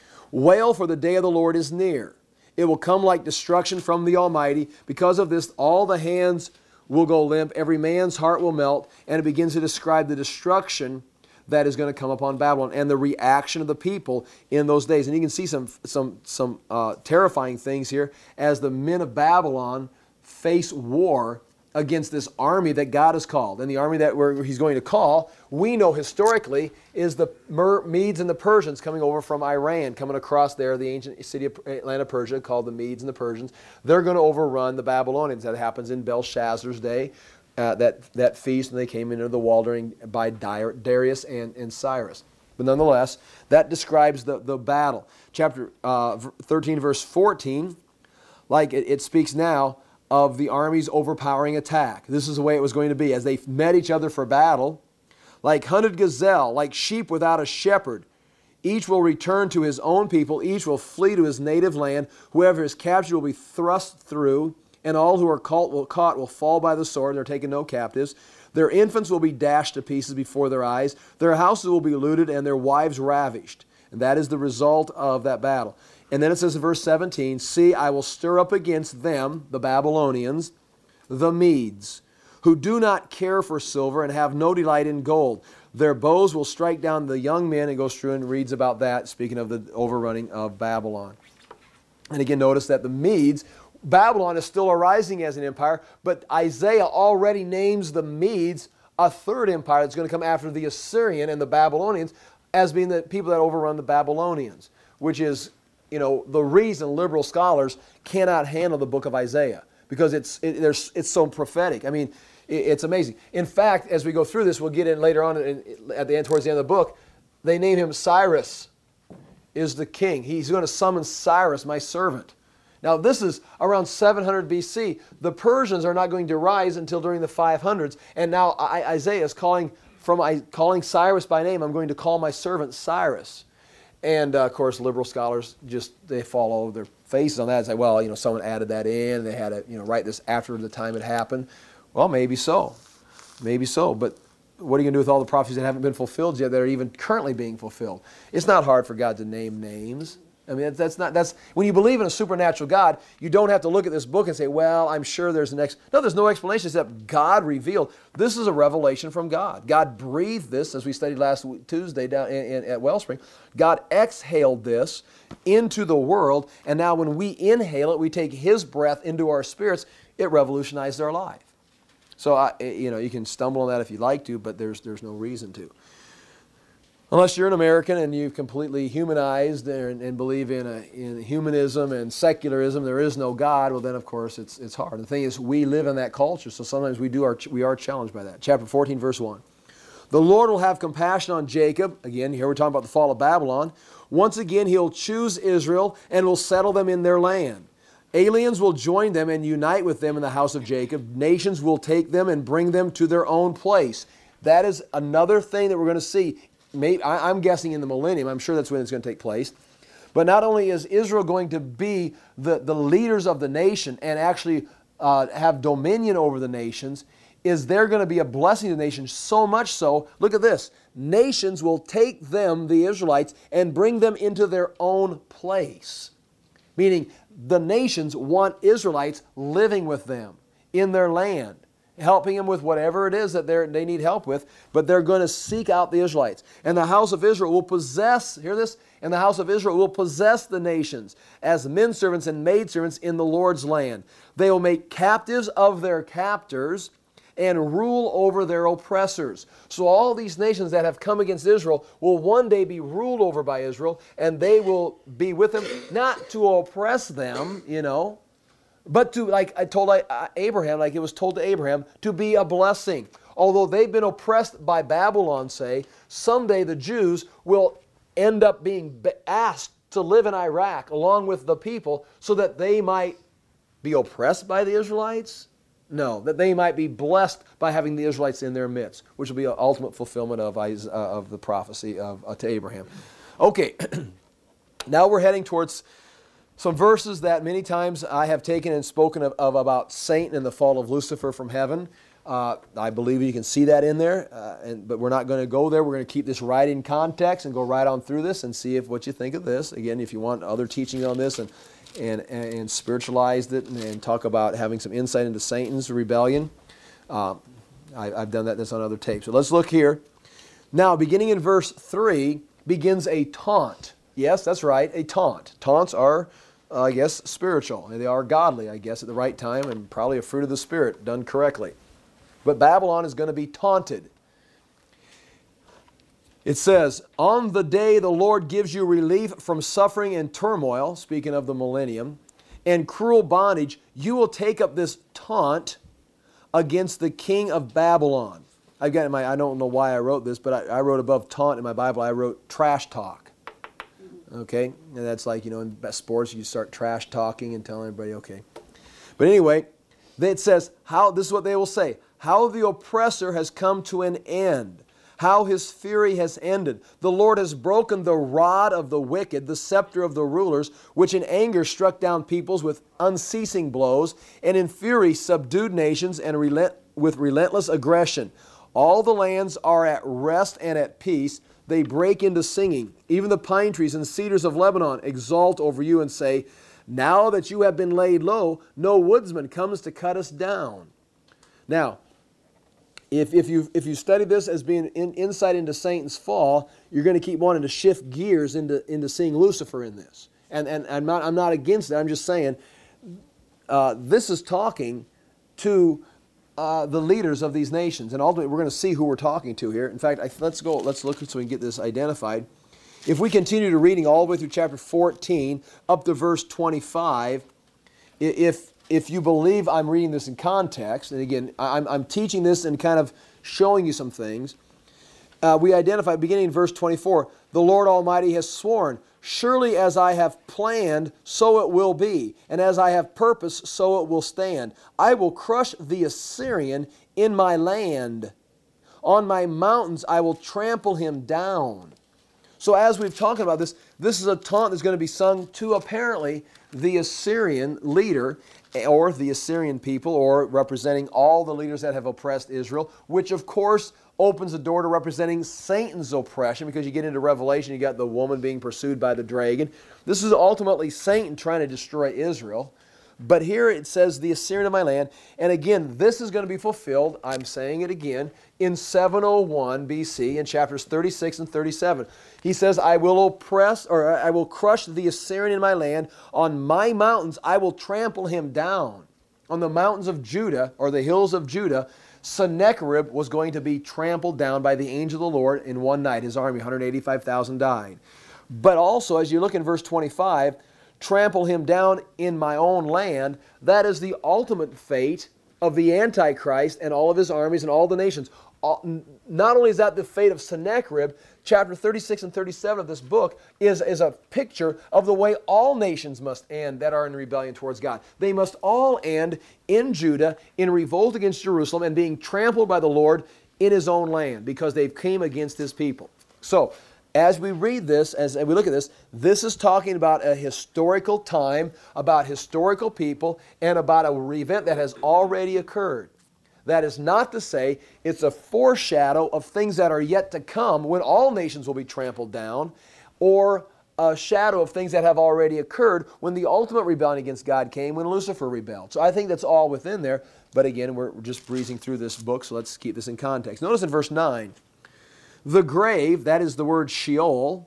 Wail, for the day of the Lord is near. It will come like destruction from the Almighty. Because of this, all the hands will go limp. Every man's heart will melt. And it begins to describe the destruction that is going to come upon Babylon and the reaction of the people in those days. And you can see some, some, some uh, terrifying things here as the men of Babylon face war against this army that God has called. And the army that we're, He's going to call, we know historically, is the Medes and the Persians coming over from Iran, coming across there, the ancient city of land of Persia called the Medes and the Persians. They're going to overrun the Babylonians. That happens in Belshazzar's day. Uh, that, that feast when they came into the wall during, by Darius and, and Cyrus. But nonetheless, that describes the, the battle. Chapter uh, thirteen, verse fourteen, like it, it speaks now of the army's overpowering attack. This is the way it was going to be. As they met each other for battle, like hunted gazelle, like sheep without a shepherd, each will return to his own people, each will flee to his native land. Whoever is captured will be thrust through, and all who are caught will, caught will fall by the sword. They're taking no captives. Their infants will be dashed to pieces before their eyes. Their houses will be looted and their wives ravished. And that is the result of that battle. And then it says in verse seventeen, see, I will stir up against them, the Babylonians, the Medes, who do not care for silver and have no delight in gold. Their bows will strike down the young men, and goes through and reads about that, speaking of the overrunning of Babylon. And again, notice that the Medes, Babylon is still arising as an empire, but Isaiah already names the Medes a third empire that's going to come after the Assyrian and the Babylonians as being the people that overrun the Babylonians, which is, you know, the reason liberal scholars cannot handle the book of Isaiah, because it's, it, there's, it's so prophetic. I mean, it, it's amazing. In fact, as we go through this, we'll get in later on in, at the end, towards the end of the book, they name him Cyrus is the king. He's going to summon Cyrus, my servant. Now, this is around seven hundred B C. The Persians are not going to rise until during the five hundreds. And now Isaiah is calling, from calling Cyrus by name, I'm going to call my servant Cyrus. And, uh, of course, liberal scholars just, they fall all over their faces on that and say, well, you know, someone added that in, and they had to, you know, write this after the time it happened. Well, maybe so. Maybe so. But what are you going to do with all the prophecies that haven't been fulfilled yet, that are even currently being fulfilled? It's not hard for God to name names. I mean, that's not, that's, when you believe in a supernatural God, you don't have to look at this book and say, well, I'm sure there's an ex, no, there's no explanation except God revealed. This is a revelation from God. God breathed this, as we studied last Tuesday down in, in, at Wellspring. God exhaled this into the world, and now when we inhale it, we take His breath into our spirits, it revolutionized our life. So, I, you know, you can stumble on that if you'd like to, but there's, there's no reason to. Unless you're an American and you've completely humanized and, and believe in, a, in humanism and secularism, there is no God, well then of course it's, it's hard. The thing is, we live in that culture, so sometimes we, do our, we are challenged by that. Chapter fourteen, verse one. The Lord will have compassion on Jacob. Again, here we're talking about the fall of Babylon. Once again, He'll choose Israel and will settle them in their land. Aliens will join them and unite with them in the house of Jacob. Nations will take them and bring them to their own place. That is another thing that we're going to see. Maybe, I, I'm guessing in the millennium. I'm sure that's when it's going to take place. But not only is Israel going to be the, the leaders of the nation and actually uh, have dominion over the nations, is they're going to be a blessing to the nations, so much so, look at this, nations will take them, the Israelites, and bring them into their own place. Meaning the nations want Israelites living with them in their land, helping them with whatever it is that they need help with, but they're going to seek out the Israelites. And the house of Israel will possess, hear this, and the house of Israel will possess the nations as men servants and maidservants in the Lord's land. They will make captives of their captors and rule over their oppressors. So all these nations that have come against Israel will one day be ruled over by Israel, and they will be with them, not to oppress them, you know, but to, like I told Abraham, like it was told to Abraham, to be a blessing. Although they've been oppressed by Babylon, say, someday the Jews will end up being asked to live in Iraq along with the people so that they might be oppressed by the Israelites? No, that they might be blessed by having the Israelites in their midst, which will be an ultimate fulfillment of, uh, of the prophecy of, uh, to Abraham. Okay, now we're heading towards some verses that many times I have taken and spoken of, of about Satan and the fall of Lucifer from heaven. Uh, I believe you can see that in there, uh, and, but we're not going to go there. We're going to keep this right in context and go right on through this and see if what you think of this. Again, if you want other teaching on this and and, and spiritualized it and, and talk about having some insight into Satan's rebellion, uh, I, I've done that this on other tapes. So let's look here. Now, beginning in verse three, begins a taunt. Yes, that's right, a taunt. Taunts are, uh, I guess, spiritual. They are godly, I guess, at the right time, and probably a fruit of the Spirit done correctly. But Babylon is going to be taunted. It says, on the day the Lord gives you relief from suffering and turmoil, speaking of the millennium, and cruel bondage, you will take up this taunt against the king of Babylon. I've got in my, I don't know why I wrote this, but I, I wrote above taunt in my Bible, I wrote trash talk. Okay? And that's like, you know, in sports, you start trash talking and telling everybody, okay. But anyway, it says, how, this is what they will say, how the oppressor has come to an end, how his fury has ended. The Lord has broken the rod of the wicked, the scepter of the rulers, which in anger struck down peoples with unceasing blows, and in fury subdued nations and relent, with relentless aggression. All the lands are at rest and at peace. They break into singing. Even the pine trees and cedars of Lebanon exult over you and say, now that you have been laid low, no woodsman comes to cut us down. Now, if, if, you, if you study this as being in, insight into Satan's fall, you're going to keep wanting to shift gears into, into seeing Lucifer in this. And, and I'm, not, I'm not against it. I'm just saying uh, this is talking to uh, the leaders of these nations. And ultimately, we're going to see who we're talking to here. In fact, I, let's go. Let's look so we can get this identified. If we continue to reading all the way through chapter fourteen up to verse twenty-five, if if you believe I'm reading this in context, and again, I'm, I'm teaching this and kind of showing you some things, uh, we identify, beginning in verse twenty-four, the Lord Almighty has sworn, surely as I have planned, so it will be, and as I have purposed, so it will stand. I will crush the Assyrian in my land. On my mountains I will trample him down. So as we've talked about this, this is a taunt that's going to be sung to apparently the Assyrian leader, or the Assyrian people, or representing all the leaders that have oppressed Israel, which of course opens the door to representing Satan's oppression, because you get into Revelation, you got the woman being pursued by the dragon. This is ultimately Satan trying to destroy Israel. But here it says, the Assyrian of my land. And again, this is going to be fulfilled, I'm saying it again, in seven oh one B C, in chapters thirty-six and thirty-seven. He says, I will oppress, or I will crush the Assyrian in my land. On my mountains I will trample him down. On the mountains of Judah, or the hills of Judah, Sennacherib was going to be trampled down by the angel of the Lord in one night. His army, one hundred eighty-five thousand, died. But also, as you look in verse twenty-five, trample him down in my own land. That is the ultimate fate of the Antichrist and all of his armies and all the nations. Not only is that the fate of Sennacherib, chapter thirty-six and thirty-seven of this book is, is a picture of the way all nations must end that are in rebellion towards God. They must all end in Judah in revolt against Jerusalem and being trampled by the Lord in his own land, because they've came against his people. So, as we read this, as we look at this, this is talking about a historical time, about historical people, and about an event that has already occurred. That is not to say it's a foreshadow of things that are yet to come when all nations will be trampled down, or a shadow of things that have already occurred when the ultimate rebellion against God came, when Lucifer rebelled. So I think that's all within there. But again, we're just breezing through this book, so let's keep this in context. Notice in verse nine, the grave, that is the word Sheol,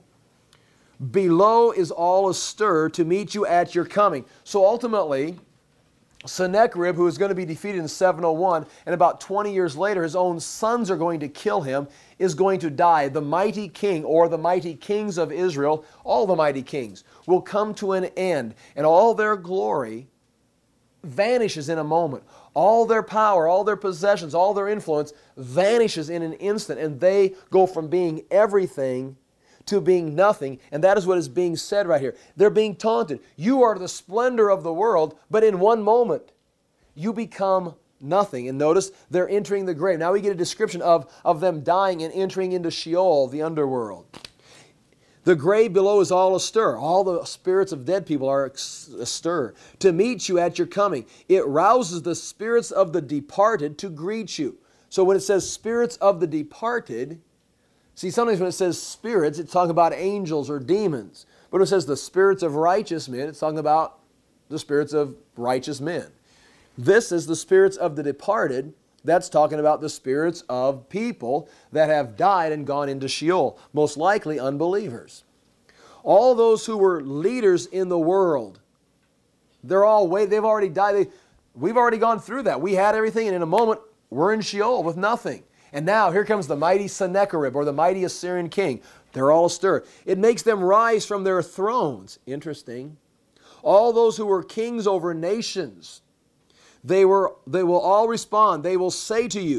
below is all astir to meet you at your coming. So ultimately, Sennacherib, who is going to be defeated in seven oh one, and about twenty years later his own sons are going to kill him, is going to die. The mighty king, or the mighty kings of Israel, all the mighty kings, will come to an end, and all their glory vanishes in a moment. All their power, all their possessions, all their influence vanishes in an instant, and they go from being everything to being nothing. And that is what is being said right here. They're being taunted. You are the splendor of the world, but in one moment you become nothing. And notice they're entering the grave. Now we get a description of, of them dying and entering into Sheol, the underworld. The grave below is all astir. All the spirits of dead people are astir to meet you at your coming. It rouses the spirits of the departed to greet you. So when it says spirits of the departed, see, sometimes when it says spirits, it's talking about angels or demons. But when it says the spirits of righteous men, it's talking about the spirits of righteous men. This is the spirits of the departed. That's talking about the spirits of people that have died and gone into Sheol, most likely unbelievers. All those who were leaders in the world, they're all way, they've already died. They, we've already gone through that. We had everything, and in a moment, we're in Sheol with nothing. And now here comes the mighty Sennacherib, or the mighty Assyrian king. They're all astir. It makes them rise from their thrones. Interesting. All those who were kings over nations, They, were, they will all respond. They will say to you,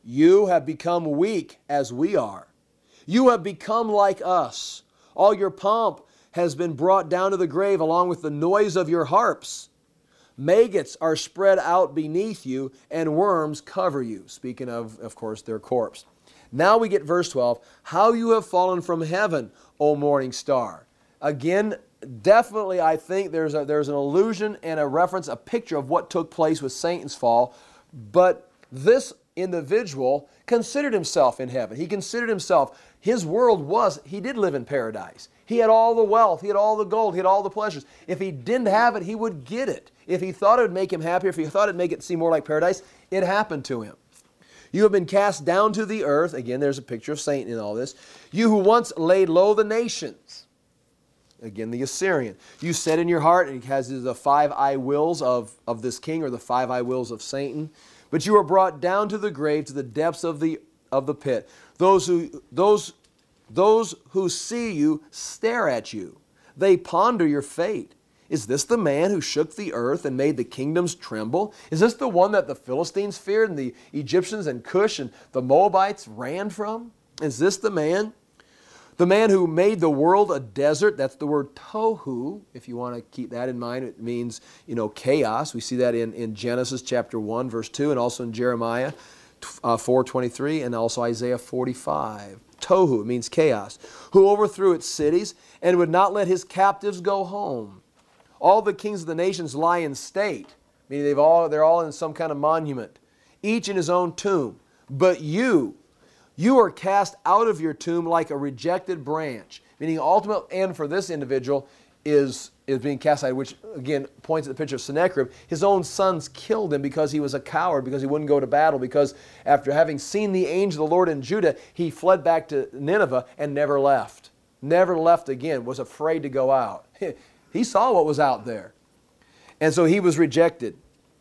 You have become weak as we are. You have become like us. All your pomp has been brought down to the grave along with the noise of your harps. Maggots are spread out beneath you, and worms cover you. Speaking of, of course, their corpse. Now we get verse twelve. How you have fallen from heaven, O morning star. Again, definitely I think there's, a, there's an allusion and a reference, a picture of what took place with Satan's fall. But this individual considered himself in heaven. He considered himself, his world was, he did live in paradise. He had all the wealth, he had all the gold, he had all the pleasures. If he didn't have it, he would get it. If he thought it would make him happier, if he thought it would make it seem more like paradise, it happened to him. You have been cast down to the earth. Again, there's a picture of Satan in all this. You who once laid low the nations. Again, the Assyrian. You said in your heart, and he has the five I wills of, of this king, or the five I wills of Satan. But you are brought down to the grave, to the depths of the, of the pit. Those who, those Those who see you stare at you. They ponder your fate. Is this the man who shook the earth and made the kingdoms tremble? Is this the one that the Philistines feared and the Egyptians and Cush and the Moabites ran from? Is this the man? The man who made the world a desert. That's the word tohu. If you want to keep that in mind, it means, you know, chaos. We see that in, in Genesis chapter one, verse two, and also in Jeremiah uh, four twenty-three, and also Isaiah forty-five. Tohu, it means chaos. Who overthrew its cities and would not let his captives go home. All the kings of the nations lie in state, meaning they've all, they're all in some kind of monument, each in his own tomb. But you, you are cast out of your tomb like a rejected branch, meaning the ultimate end for this individual is, is being cast out, which again points at the picture of Sennacherib. His own sons killed him because he was a coward, because he wouldn't go to battle, because after having seen the angel of the Lord in Judah, he fled back to Nineveh and never left. Never left again, was afraid to go out. He saw what was out there. And so he was rejected.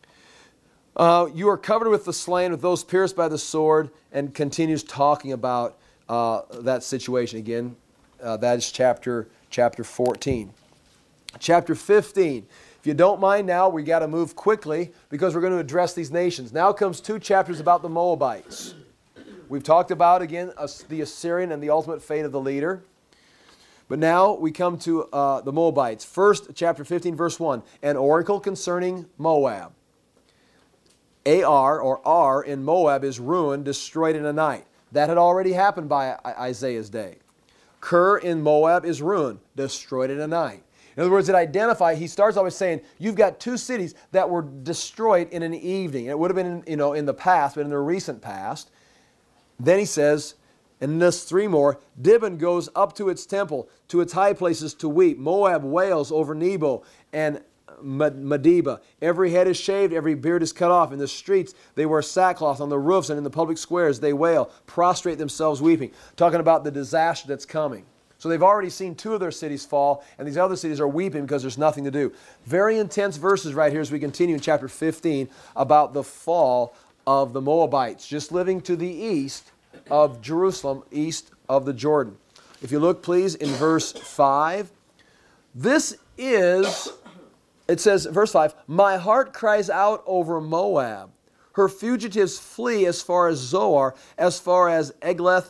Uh, you are covered with the slain, with those pierced by the sword, and continues talking about uh, that situation. Again, uh, that is chapter, chapter fourteen. Chapter fifteen. If you don't mind now, we got to move quickly because we're going to address these nations. Now comes two chapters about the Moabites. We've talked about, again, the Assyrian and the ultimate fate of the leader. But now we come to uh, the Moabites. First, chapter fifteen, verse one. An oracle concerning Moab. Ar, or Ar, in Moab is ruined, destroyed in a night. That had already happened by Isaiah's day. Ker in Moab is ruined, destroyed in a night. In other words, it identifies, he starts always saying, you've got two cities that were destroyed in an evening. It would have been, you know, in the past, but in the recent past. Then he says, and this three more, Dibon goes up to its temple, to its high places to weep. Moab wails over Nebo and Medeba. Every head is shaved, every beard is cut off. In the streets they wear sackcloth, on the roofs and in the public squares they wail, prostrate themselves weeping. Talking about the disaster that's coming. So they've already seen two of their cities fall, and these other cities are weeping because there's nothing to do. Very intense verses right here as we continue in chapter fifteen about the fall of the Moabites, just living to the east of Jerusalem, east of the Jordan. If you look, please, in verse five, this is, it says, verse five, my heart cries out over Moab. Her fugitives flee as far as Zoar, as far as Eglath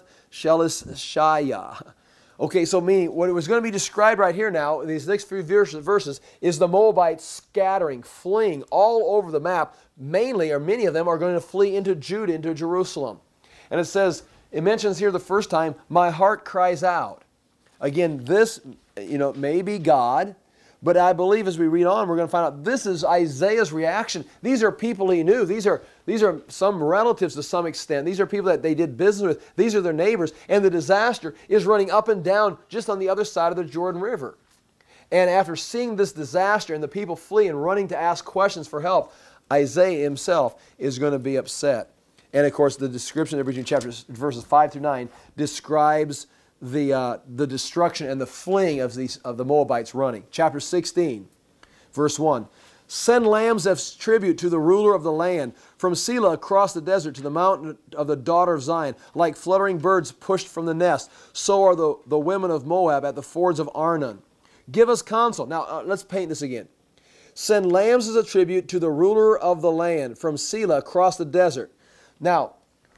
Shelishayah. Okay, so meaning what it was going to be described right here now, in these next few verses, is the Moabites scattering, fleeing all over the map. Mainly, or many of them, are going to flee into Judah, into Jerusalem. And it says, it mentions here the first time, my heart cries out. Again, this, you know, may be God, but I believe as we read on, we're going to find out this is Isaiah's reaction. These are people he knew. These are, these are some relatives to some extent. These are people that they did business with. These are their neighbors. And the disaster is running up and down just on the other side of the Jordan River. And after seeing this disaster and the people flee and running to ask questions for help, Isaiah himself is going to be upset. And of course, the description of between chapters, verses five through nine describes the, uh, the destruction and the fleeing of, these, of the Moabites running. Chapter sixteen, verse one. Send lambs as tribute to the ruler of the land, from Selah across the desert to the mountain of the daughter of Zion, like fluttering birds pushed from the nest. So are the, the women of Moab at the fords of Arnon. Give us counsel. Now, uh, let's paint this again. Send lambs as a tribute to the ruler of the land, from Selah across the desert. Now,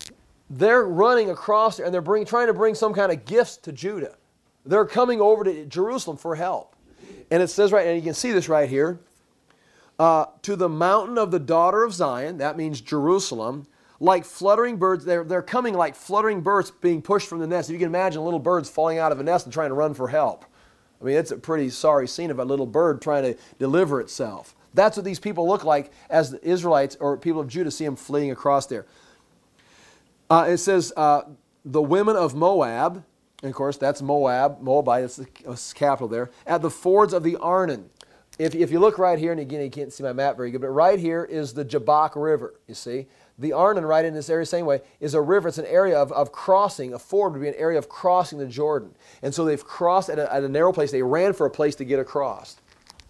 they're running across there and they're bring, trying to bring some kind of gifts to Judah. They're coming over to Jerusalem for help. And it says right, and you can see this right here, uh, to the mountain of the daughter of Zion, that means Jerusalem, like fluttering birds, they're, they're coming like fluttering birds being pushed from the nest. If you can imagine little birds falling out of a nest and trying to run for help. I mean, it's a pretty sorry scene of a little bird trying to deliver itself. That's what these people look like as the Israelites or people of Judah see them fleeing across there. Uh, it says, uh, the women of Moab, and of course that's Moab, Moabite, it's the it's capital there, at the fords of the Arnon. If, if you look right here, and again you can't see my map very good, but right here is the Jabbok River, you see. The Arnon right in this area, same way, is a river. It's an area of, of crossing. A ford would be an area of crossing the Jordan. And so they've crossed at a, at a narrow place. They ran for a place to get across.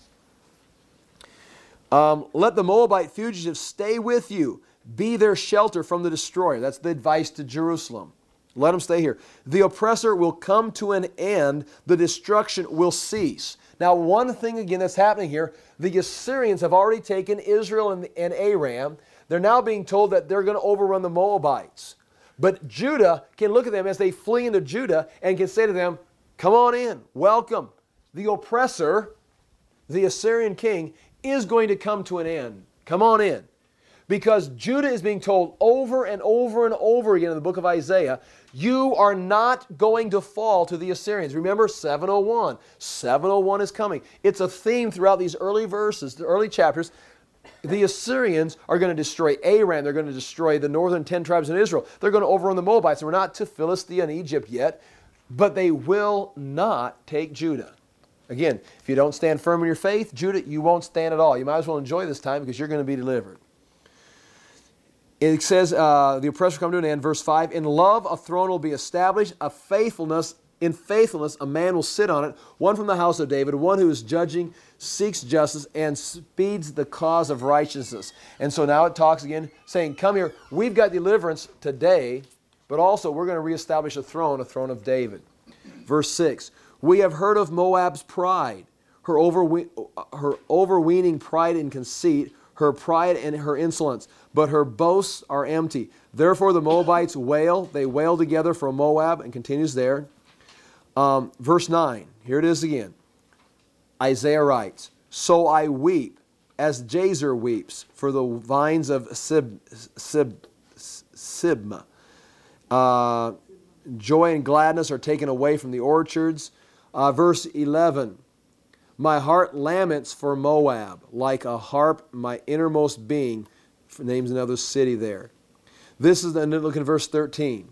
Um, let the Moabite fugitives stay with you. Be their shelter from the destroyer. That's the advice to Jerusalem. Let them stay here. The oppressor will come to an end. The destruction will cease. Now, one thing again that's happening here, the Assyrians have already taken Israel and, and Aram. They're now being told that they're going to overrun the Moabites. But Judah can look at them as they flee into Judah and can say to them, come on in, welcome. The oppressor, the Assyrian king, is going to come to an end. Come on in. Because Judah is being told over and over and over again in the book of Isaiah, you are not going to fall to the Assyrians. Remember seven oh one. seven oh one is coming. It's a theme throughout these early verses, the early chapters. The Assyrians are going to destroy Aram. They're going to destroy the northern ten tribes in Israel. They're going to overrun the Moabites. We're not to Philistia and Egypt yet, but they will not take Judah. Again, if you don't stand firm in your faith, Judah, you won't stand at all. You might as well enjoy this time because you're going to be delivered. It says, uh, the oppressor will come to an end, verse five, in love a throne will be established, a faithfulness, in faithfulness a man will sit on it, one from the house of David, one who is judging, seeks justice, and speeds the cause of righteousness. And so now it talks again, saying, come here, we've got deliverance today, but also we're going to reestablish a throne, a throne of David. Verse six, we have heard of Moab's pride, her, overwe her overweening pride and conceit, her pride and her insolence, but her boasts are empty. Therefore the Moabites wail, they wail together for Moab, and continues there. Um, verse nine, here it is again. Isaiah writes, so I weep as Jazer weeps for the vines of Sib, Sib, Sibma. Uh, joy and gladness are taken away from the orchards. Uh, verse eleven, my heart laments for Moab, like a harp, my innermost being, names another city there. This is, and look at verse thirteen.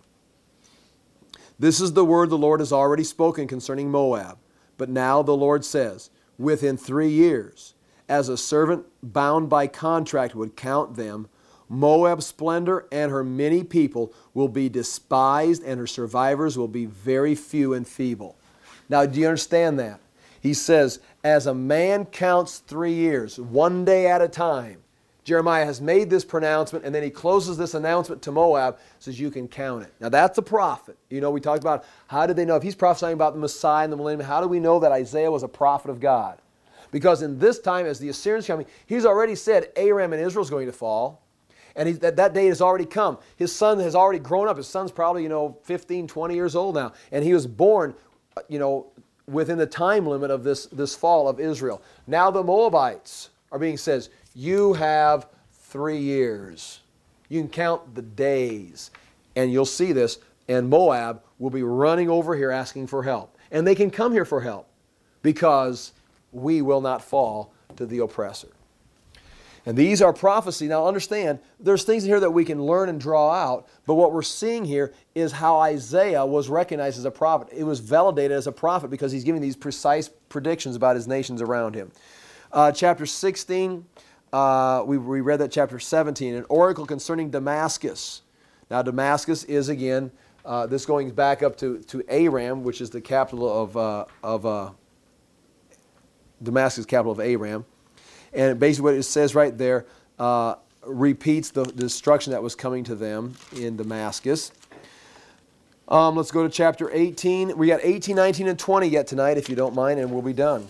This is the word the Lord has already spoken concerning Moab. But now the Lord says, within three years, as a servant bound by contract would count them, Moab's splendor and her many people will be despised, and her survivors will be very few and feeble. Now, do you understand that? He says, as a man counts three years, one day at a time, Jeremiah has made this pronouncement, and then he closes this announcement to Moab, says you can count it. Now that's a prophet. You know, we talked about how did they know, if he's prophesying about the Messiah and the millennium, how do we know that Isaiah was a prophet of God? Because in this time, as the Assyrians coming, he's already said Aram and Israel is going to fall, and he, that, that day has already come. His son has already grown up. His son's probably, you know, fifteen, twenty years old now, and he was born, you know, within the time limit of this, this fall of Israel. Now the Moabites are being said, you have three years. You can count the days. And you'll see this. And Moab will be running over here asking for help. And they can come here for help because we will not fall to the oppressor. And these are prophecy. Now understand, there's things in here that we can learn and draw out. But what we're seeing here is how Isaiah was recognized as a prophet. It was validated as a prophet because he's giving these precise predictions about his nations around him. Uh, chapter sixteen. Uh, we, we read that chapter seventeen, an oracle concerning Damascus. Now Damascus is again, uh, this going back up to, to Aram, which is the capital of, uh, of uh, Damascus, capital of Aram. And basically what it says right there uh, repeats the destruction that was coming to them in Damascus. Um, let's go to chapter eighteen. We got eighteen, nineteen, and twenty yet tonight, if you don't mind, and we'll be done.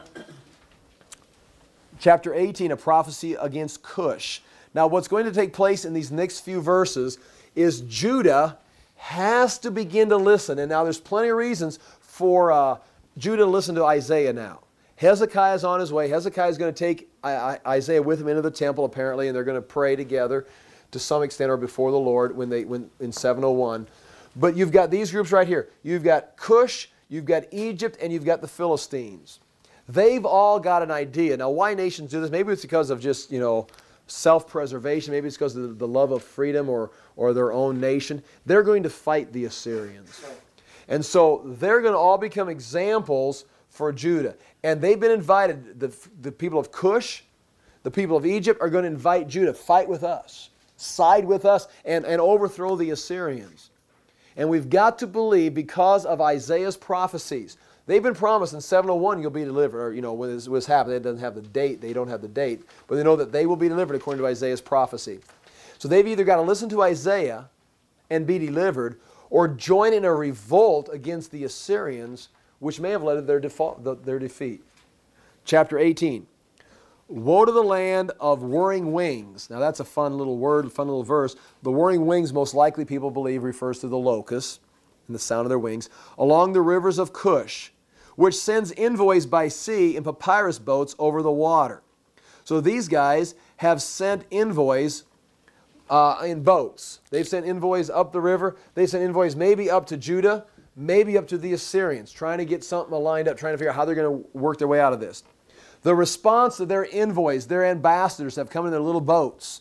Chapter eighteen, a prophecy against Cush. Now what's going to take place in these next few verses is Judah has to begin to listen. And now there's plenty of reasons for uh, Judah to listen to Isaiah now. Hezekiah is on his way. Hezekiah is going to take Isaiah with him into the temple, apparently, and they're going to pray together to some extent or before the Lord when they when in seven oh one. But you've got these groups right here. You've got Cush, you've got Egypt, and you've got the Philistines. They've all got an idea. Now, why nations do this? Maybe it's because of just, you know, self-preservation. Maybe it's because of the, the love of freedom or, or their own nation. They're going to fight the Assyrians. And so they're going to all become examples for Judah. And they've been invited, the, the people of Cush, the people of Egypt are going to invite Judah, fight with us, side with us, and, and overthrow the Assyrians. And we've got to believe because of Isaiah's prophecies. They've been promised in seven oh one you'll be delivered, or, you know, when this was happening, it doesn't have the date, they don't have the date, but they know that they will be delivered according to Isaiah's prophecy. So they've either got to listen to Isaiah and be delivered, or join in a revolt against the Assyrians, which may have led to their, default, their defeat. Chapter eighteen. Woe to the land of whirring wings. Now that's a fun little word, fun little verse. The whirring wings, most likely people believe, refers to the locusts and the sound of their wings. Along the rivers of Cush, which sends envoys by sea in papyrus boats over the water. So these guys have sent envoys uh, in boats. They've sent envoys up the river. They've sent envoys maybe up to Judah, maybe up to the Assyrians, trying to get something lined up, trying to figure out how they're going to work their way out of this. The response to their envoys, their ambassadors have come in their little boats,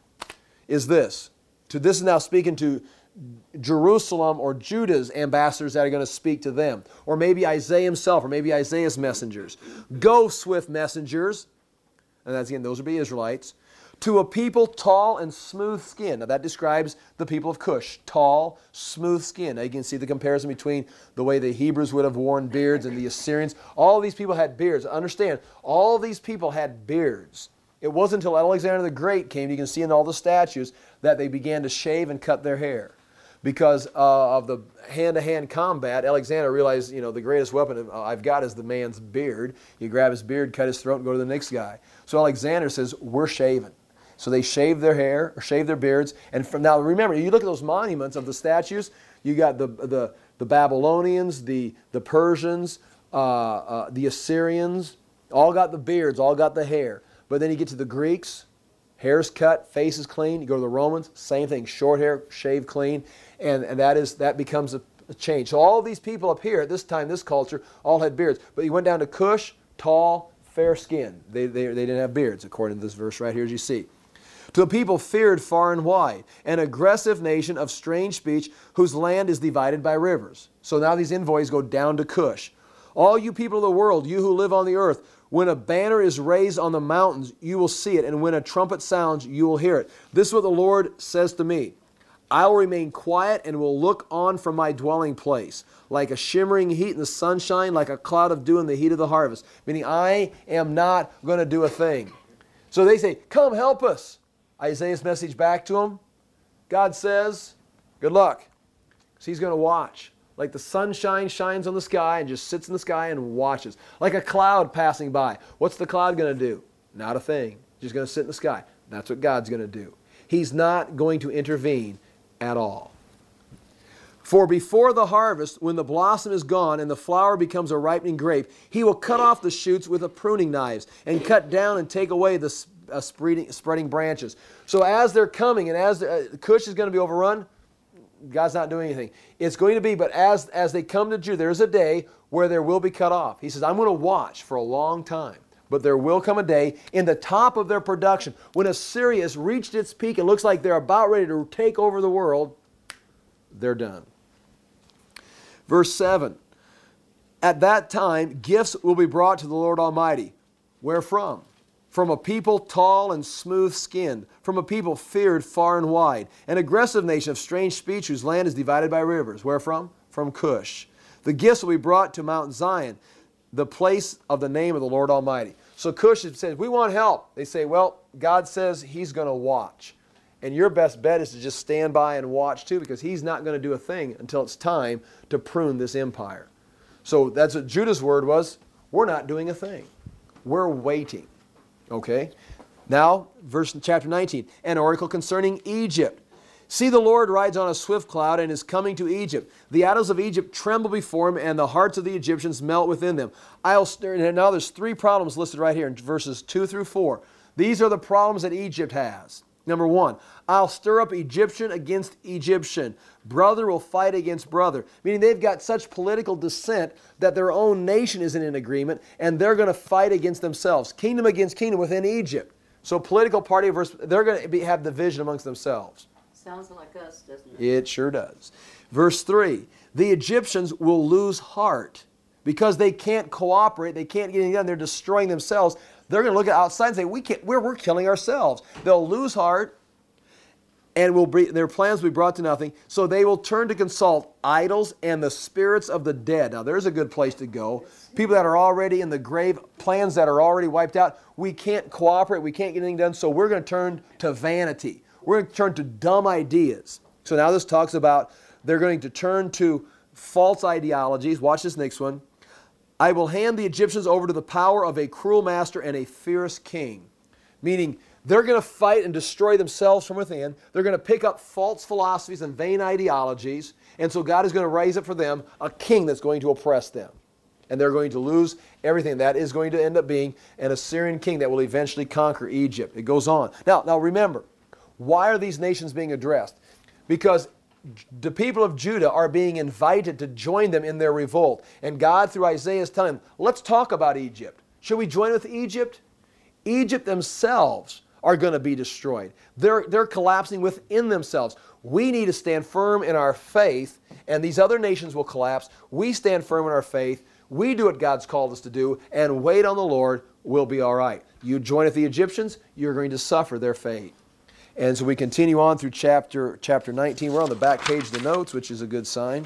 is this. To this is now speaking to Jerusalem or Judah's ambassadors that are going to speak to them. Or maybe Isaiah himself, or maybe Isaiah's messengers. Go, swift messengers, and that's again, those would be Israelites, to a people tall and smooth skin. Now that describes the people of Cush. Tall, smooth skin. Now you can see the comparison between the way the Hebrews would have worn beards and the Assyrians. All these people had beards. Understand, all these people had beards. It wasn't until Alexander the Great came, you can see in all the statues, that they began to shave and cut their hair. Because uh, of the hand-to-hand combat, Alexander realized, you know, the greatest weapon I've got is the man's beard. You grab his beard, cut his throat, and go to the next guy. So Alexander says, we're shaving. So they shave their hair, or shave their beards. And from now, remember, you look at those monuments of the statues, you got the, the, the Babylonians, the, the Persians, uh, uh, the Assyrians, all got the beards, all got the hair. But then you get to the Greeks, hair's cut, face is clean. You go to the Romans, same thing, short hair, shaved clean. And, and that is that becomes a, a change. So all these people up here at this time, this culture, all had beards. But you went down to Cush, tall, fair skin. They, they, they didn't have beards, according to this verse right here, as you see. To a people feared far and wide, an aggressive nation of strange speech whose land is divided by rivers. So now these envoys go down to Cush. All you people of the world, you who live on the earth, when a banner is raised on the mountains, you will see it, and when a trumpet sounds, you will hear it. This is what the Lord says to me. I will remain quiet and will look on from my dwelling place, like a shimmering heat in the sunshine, like a cloud of dew in the heat of the harvest. Meaning, I am not going to do a thing. So they say, come help us. Isaiah's message back to him, God says, good luck. So he's going to watch. Like the sunshine shines on the sky and just sits in the sky and watches. Like a cloud passing by. What's the cloud going to do? Not a thing. Just going to sit in the sky. That's what God's going to do. He's not going to intervene at all. For before the harvest, when the blossom is gone and the flower becomes a ripening grape, he will cut off the shoots with a pruning knives and cut down and take away the uh, spreading, spreading branches. So as they're coming and as uh, Cush is going to be overrun, God's not doing anything. It's going to be, but as, as they come to Judah, there's a day where there will be cut off. He says, I'm going to watch for a long time. But there will come a day in the top of their production when Assyria has reached its peak and looks like they're about ready to take over the world. They're done. Verse seven. At that time, gifts will be brought to the Lord Almighty. Where from? From a people tall and smooth-skinned, from a people feared far and wide, an aggressive nation of strange speech whose land is divided by rivers. Where from? From Cush. The gifts will be brought to Mount Zion, the place of the name of the Lord Almighty. So Cush says, we want help. They say, well, God says He's going to watch. And your best bet is to just stand by and watch too, because He's not going to do a thing until it's time to prune this empire. So that's what Judah's word was. We're not doing a thing. We're waiting. Okay? Now, verse chapter nineteen. An oracle concerning Egypt. See, the Lord rides on a swift cloud and is coming to Egypt. The idols of Egypt tremble before him, and the hearts of the Egyptians melt within them. I'll stir, and now there's three problems listed right here in verses two through four. These are the problems that Egypt has. Number one, I'll stir up Egyptian against Egyptian. Brother will fight against brother. Meaning they've got such political dissent that their own nation isn't in agreement, and they're going to fight against themselves. Kingdom against kingdom within Egypt. So political party versus, they're going to be, have division amongst themselves. Sounds like us, doesn't it? It sure does. Verse three, the Egyptians will lose heart because they can't cooperate, they can't get anything done, they're destroying themselves. They're going to look outside and say, we can't, we're, we're killing ourselves. They'll lose heart, and will be, their plans will be brought to nothing. So they will turn to consult idols and the spirits of the dead. Now there's a good place to go. People that are already in the grave, plans that are already wiped out. We can't cooperate, we can't get anything done, so we're going to turn to vanity. We're going to turn to dumb ideas. So now this talks about they're going to turn to false ideologies. Watch this next one. I will hand the Egyptians over to the power of a cruel master and a fierce king. Meaning they're going to fight and destroy themselves from within. They're going to pick up false philosophies and vain ideologies. And so God is going to raise up for them a king that's going to oppress them. And they're going to lose everything. That is going to end up being an Assyrian king that will eventually conquer Egypt. It goes on. Now, now remember, why are these nations being addressed? Because the people of Judah are being invited to join them in their revolt. And God, through Isaiah, is telling them, let's talk about Egypt. Should we join with Egypt? Egypt themselves are going to be destroyed. They're, they're collapsing within themselves. We need to stand firm in our faith, and these other nations will collapse. We stand firm in our faith. We do what God's called us to do, and wait on the Lord. We'll be all right. You join with the Egyptians, you're going to suffer their fate. And so we continue on through chapter, chapter nineteen. We're on the back page of the notes, which is a good sign.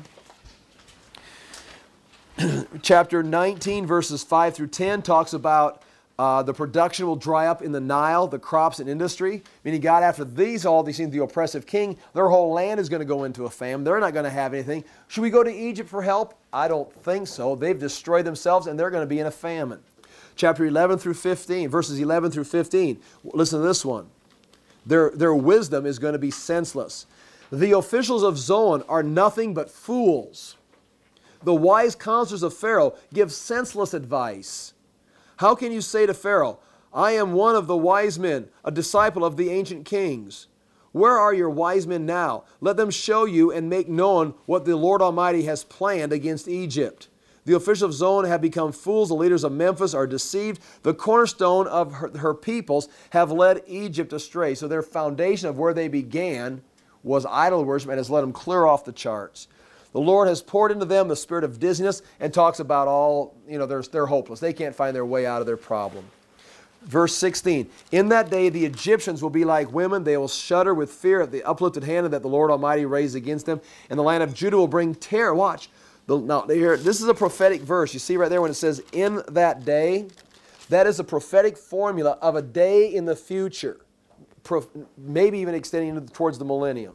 Chapter nineteen, verses five through ten, talks about uh, the production will dry up in the Nile, the crops and industry. Meaning God, after these, all these things, the oppressive king, their whole land is going to go into a famine. They're not going to have anything. Should we go to Egypt for help? I don't think so. They've destroyed themselves, and they're going to be in a famine. Chapter eleven through fifteen, verses eleven through fifteen. Listen to this one. Their, their wisdom is going to be senseless. The officials of Zoan are nothing but fools. The wise counselors of Pharaoh give senseless advice. How can you say to Pharaoh, I am one of the wise men, a disciple of the ancient kings? Where are your wise men now? Let them show you and make known what the Lord Almighty has planned against Egypt. The officials of Zoan have become fools. The leaders of Memphis are deceived. The cornerstone of her, her peoples have led Egypt astray. So their foundation of where they began was idol worship and has led them clear off the charts. The Lord has poured into them the spirit of dizziness and talks about all, you know, they're, they're hopeless. They can't find their way out of their problem. Verse sixteen, in that day the Egyptians will be like women. They will shudder with fear at the uplifted hand that the Lord Almighty raised against them. And the land of Judah will bring terror. Watch. Now, here, this is a prophetic verse. You see right there when it says, in that day, that is a prophetic formula of a day in the future, maybe even extending towards the millennium.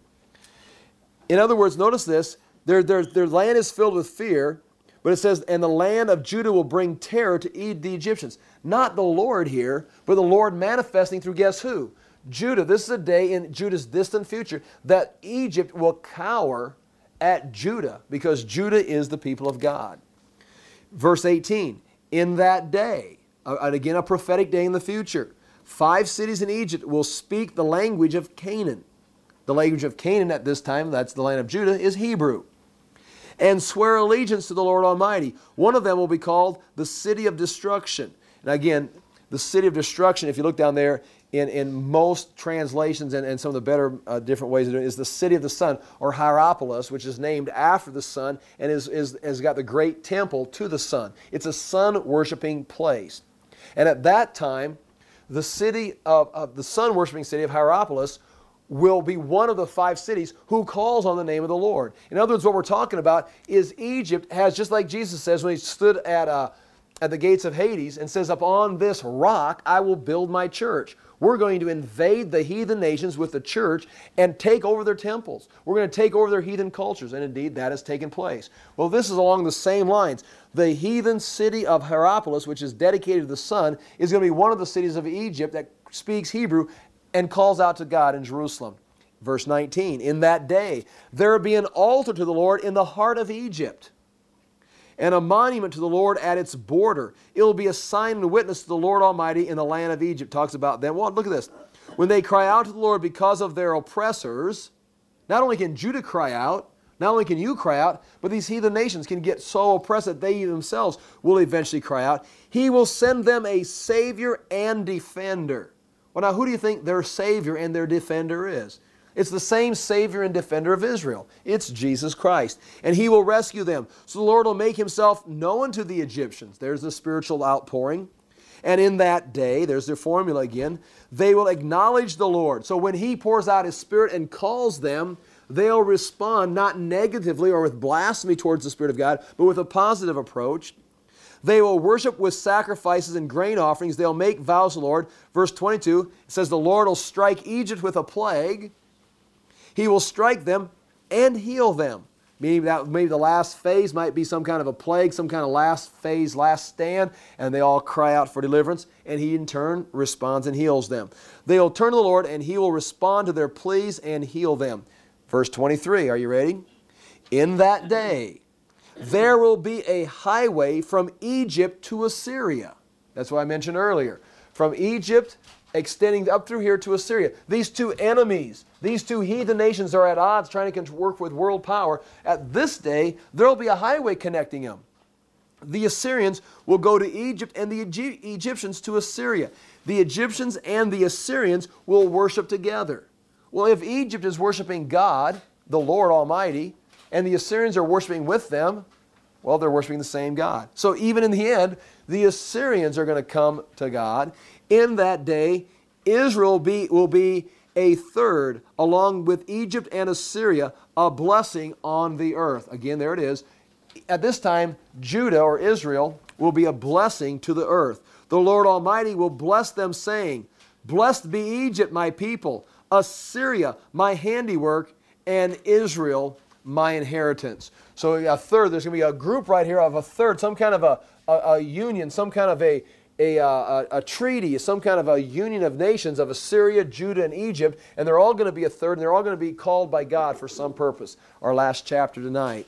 In other words, notice this, their, their, their land is filled with fear, but it says, and the land of Judah will bring terror to the Egyptians. Not the Lord here, but the Lord manifesting through guess who? Judah. This is a day in Judah's distant future that Egypt will cower at Judah, because Judah is the people of God. Verse eighteen, in that day, and again a prophetic day in the future, five cities in Egypt will speak the language of Canaan. The language of Canaan at this time, that's the land of Judah, is Hebrew. And swear allegiance to the Lord Almighty. One of them will be called the city of destruction. And again, the city of destruction, if you look down there, In, in most translations and, and some of the better uh, different ways of doing it, is the city of the sun, or Hierapolis, which is named after the sun and is, is, has got the great temple to the sun. It's a sun-worshiping place. And at that time, the city of, of the sun-worshiping city of Hierapolis will be one of the five cities who calls on the name of the Lord. In other words, what we're talking about is Egypt has, just like Jesus says when he stood at, uh, at the gates of Hades and says, upon this rock I will build my church. We're going to invade the heathen nations with the church and take over their temples. We're going to take over their heathen cultures. And indeed, that has taken place. Well, this is along the same lines. The heathen city of Hierapolis, which is dedicated to the sun, is going to be one of the cities of Egypt that speaks Hebrew and calls out to God in Jerusalem. Verse nineteen, in that day there will be an altar to the Lord in the heart of Egypt, and a monument to the Lord at its border. It will be a sign and a witness to the Lord Almighty in the land of Egypt. Talks about them. Well, look at this. When they cry out to the Lord because of their oppressors, not only can Judah cry out, not only can you cry out, but these heathen nations can get so oppressed that they themselves will eventually cry out. He will send them a Savior and Defender. Well, now, who do you think their Savior and their Defender is? It's the same Savior and Defender of Israel. It's Jesus Christ. And He will rescue them. So the Lord will make Himself known to the Egyptians. There's the spiritual outpouring. And in that day, there's their formula again, they will acknowledge the Lord. So when He pours out His Spirit and calls them, they'll respond not negatively or with blasphemy towards the Spirit of God, but with a positive approach. They will worship with sacrifices and grain offerings. They'll make vows to the Lord. Verse twenty-two, it says the Lord will strike Egypt with a plague. He will strike them and heal them. Meaning that maybe the last phase might be some kind of a plague, some kind of last phase, last stand, and they all cry out for deliverance, and He in turn responds and heals them. They will turn to the Lord, and He will respond to their pleas and heal them. Verse twenty-three, are you ready? In that day, there will be a highway from Egypt to Assyria. That's what I mentioned earlier. From Egypt, extending up through here to Assyria. These two enemies, these two heathen nations are at odds trying to work with world power. At this day, there will be a highway connecting them. The Assyrians will go to Egypt and the Egyptians to Assyria. The Egyptians and the Assyrians will worship together. Well, if Egypt is worshiping God, the Lord Almighty, and the Assyrians are worshiping with them, well, they're worshiping the same God. So even in the end, the Assyrians are going to come to God. In that day, Israel be, will be a third, along with Egypt and Assyria, a blessing on the earth. Again, there it is. At this time, Judah or Israel will be a blessing to the earth. The Lord Almighty will bless them, saying, Blessed be Egypt, my people, Assyria, my handiwork, and Israel, my inheritance. So a third, there's going to be a group right here of a third, some kind of a, a, a union, some kind of a, a, a, a treaty, some kind of a union of nations of Assyria, Judah, and Egypt, and they're all going to be a third, and they're all going to be called by God for some purpose. Our last chapter tonight.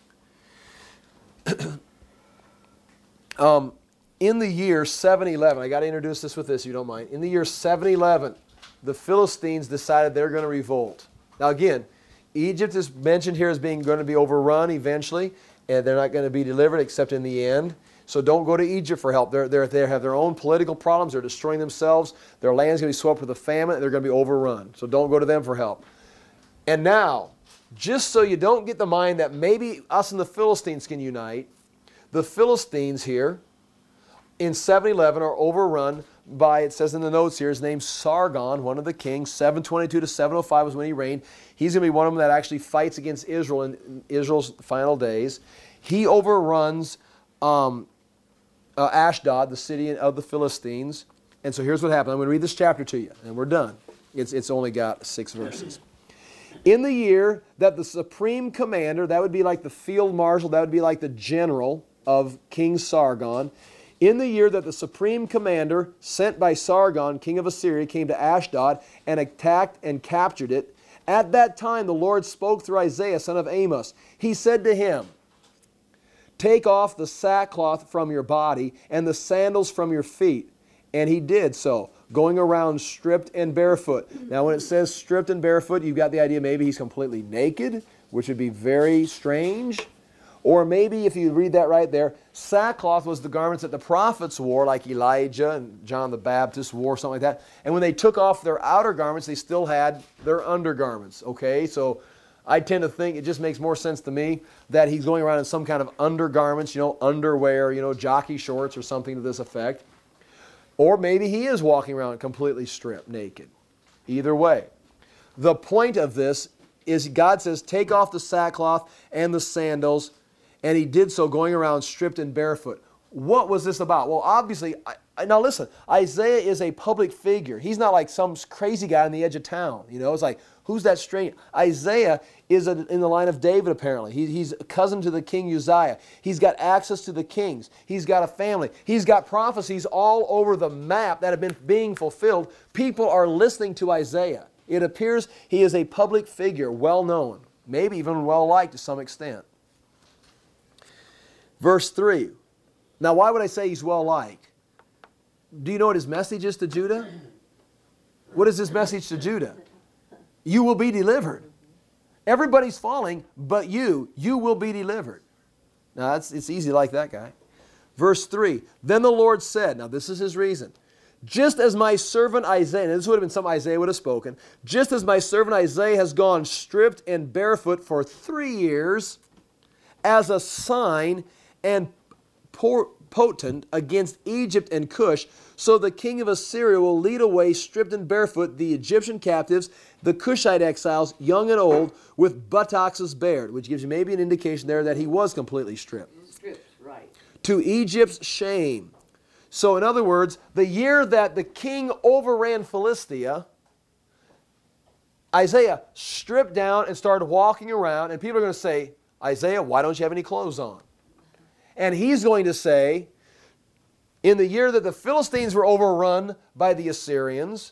um, in the year seven eleven, I got to introduce this with this if you don't mind. In the year seven eleven, the Philistines decided they're going to revolt. Now again, Egypt is mentioned here as being going to be overrun eventually, and they're not going to be delivered except in the end. So don't go to Egypt for help. They're, they're, they have their own political problems. They're destroying themselves. Their land's going to be swept with a famine, and they're going to be overrun. So don't go to them for help. And now, just so you don't get the mind that maybe us and the Philistines can unite, the Philistines here in seven eleven are overrun by, it says in the notes here, his name's Sargon, one of the kings. seven twenty-two to seven oh five was when he reigned. He's going to be one of them that actually fights against Israel in Israel's final days. He overruns um, uh, Ashdod, the city of the Philistines. And so here's what happened. I'm going to read this chapter to you, and we're done. It's, it's only got six verses. In the year that the supreme commander, that would be like the field marshal, that would be like the general of King Sargon, in the year that the supreme commander sent by Sargon, king of Assyria, came to Ashdod and attacked and captured it, at that time the Lord spoke through Isaiah, son of Amos. He said to him, Take off the sackcloth from your body and the sandals from your feet. And he did so, going around stripped and barefoot. Now when it says stripped and barefoot, you've got the idea maybe he's completely naked, which would be very strange. Or maybe if you read that right there, sackcloth was the garments that the prophets wore, like Elijah and John the Baptist wore, something like that. And when they took off their outer garments, they still had their undergarments. Okay, so I tend to think it just makes more sense to me that he's going around in some kind of undergarments, you know, underwear, you know, jockey shorts or something to this effect. Or maybe he is walking around completely stripped, naked. Either way. The point of this is God says, take off the sackcloth and the sandals, and he did so going around stripped and barefoot. What was this about? Well, obviously, I, now listen, Isaiah is a public figure. He's not like some crazy guy on the edge of town. You know, it's like, who's that stranger? Isaiah is a, in the line of David, apparently. He, he's a cousin to the king Uzziah. He's got access to the kings. He's got a family. He's got prophecies all over the map that have been being fulfilled. People are listening to Isaiah. It appears he is a public figure, well known, maybe even well liked to some extent. Verse three. Now, why would I say he's well liked? Do you know what his message is to Judah? What is his message to Judah? You will be delivered. Everybody's falling, but you, you will be delivered. Now, it's, it's easy like that guy. Verse three, then the Lord said, now this is his reason, just as my servant Isaiah, and this would have been something Isaiah would have spoken, just as my servant Isaiah has gone stripped and barefoot for three years as a sign and por- potent against Egypt and Cush, so the king of Assyria will lead away stripped and barefoot the Egyptian captives, the Cushite exiles, young and old, with buttocks bared, which gives you maybe an indication there that he was completely stripped. Stripped, right. To Egypt's shame. So in other words, the year that the king overran Philistia, Isaiah stripped down and started walking around, and people are going to say, Isaiah, why don't you have any clothes on? And he's going to say, in the year that the Philistines were overrun by the Assyrians,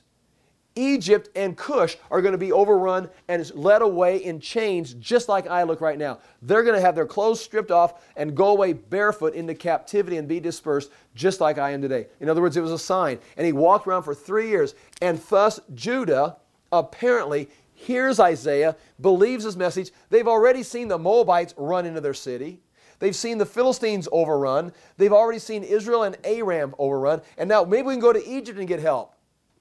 Egypt and Cush are going to be overrun and led away in chains just like I look right now. They're going to have their clothes stripped off and go away barefoot into captivity and be dispersed just like I am today. In other words, it was a sign. And he walked around for three years. And thus Judah apparently hears Isaiah, believes his message. They've already seen the Moabites run into their city. They've seen the Philistines overrun. They've already seen Israel and Aram overrun. And now maybe we can go to Egypt and get help.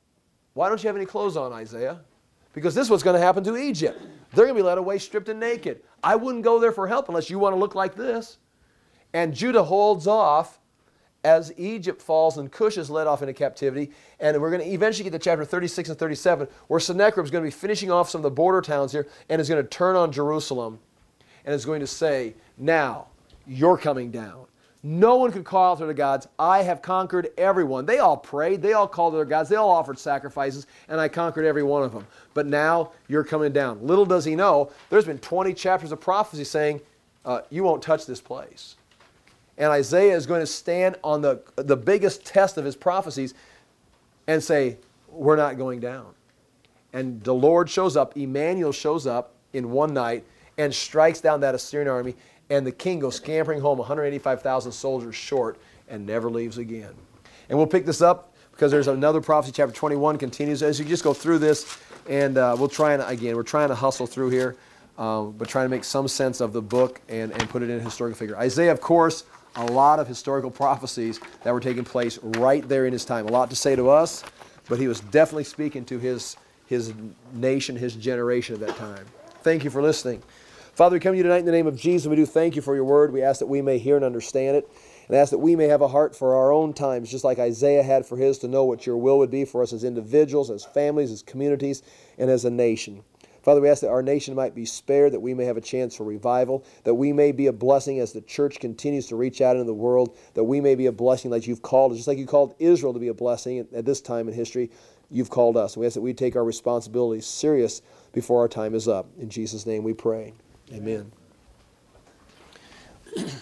Why don't you have any clothes on, Isaiah? Because this is what's going to happen to Egypt. They're going to be led away stripped and naked. I wouldn't go there for help unless you want to look like this. And Judah holds off as Egypt falls and Cush is led off into captivity. And we're going to eventually get to chapter thirty-six and thirty-seven, where Sennacherib is going to be finishing off some of the border towns here and is going to turn on Jerusalem and is going to say, now, you're coming down. No one could call out to their gods. I have conquered everyone. They all prayed. They all called to their gods. They all offered sacrifices, and I conquered every one of them. But now you're coming down. Little does he know, there's been twenty chapters of prophecy saying, uh, you won't touch this place. And Isaiah is going to stand on the, the biggest test of his prophecies and say, we're not going down. And the Lord shows up, Emmanuel shows up in one night and strikes down that Assyrian army. And the king goes scampering home, one hundred eighty-five thousand soldiers short, and never leaves again. And we'll pick this up because there's another prophecy, chapter twenty-one continues. As you just go through this, and uh, we'll try and, again, we're trying to hustle through here, um, but trying to make some sense of the book and, and put it in a historical figure. Isaiah, of course, a lot of historical prophecies that were taking place right there in his time. A lot to say to us, but he was definitely speaking to his, his nation, his generation at that time. Thank you for listening. Father, we come to you tonight in the name of Jesus. We do thank you for your word. We ask that we may hear and understand it, and ask that we may have a heart for our own times, just like Isaiah had for his, to know what your will would be for us as individuals, as families, as communities, and as a nation. Father, we ask that our nation might be spared, that we may have a chance for revival, that we may be a blessing as the church continues to reach out into the world, that we may be a blessing like you've called us, just like you called Israel to be a blessing at this time in history. You've called us. We ask that we take our responsibilities serious before our time is up. In Jesus' name we pray. Amen.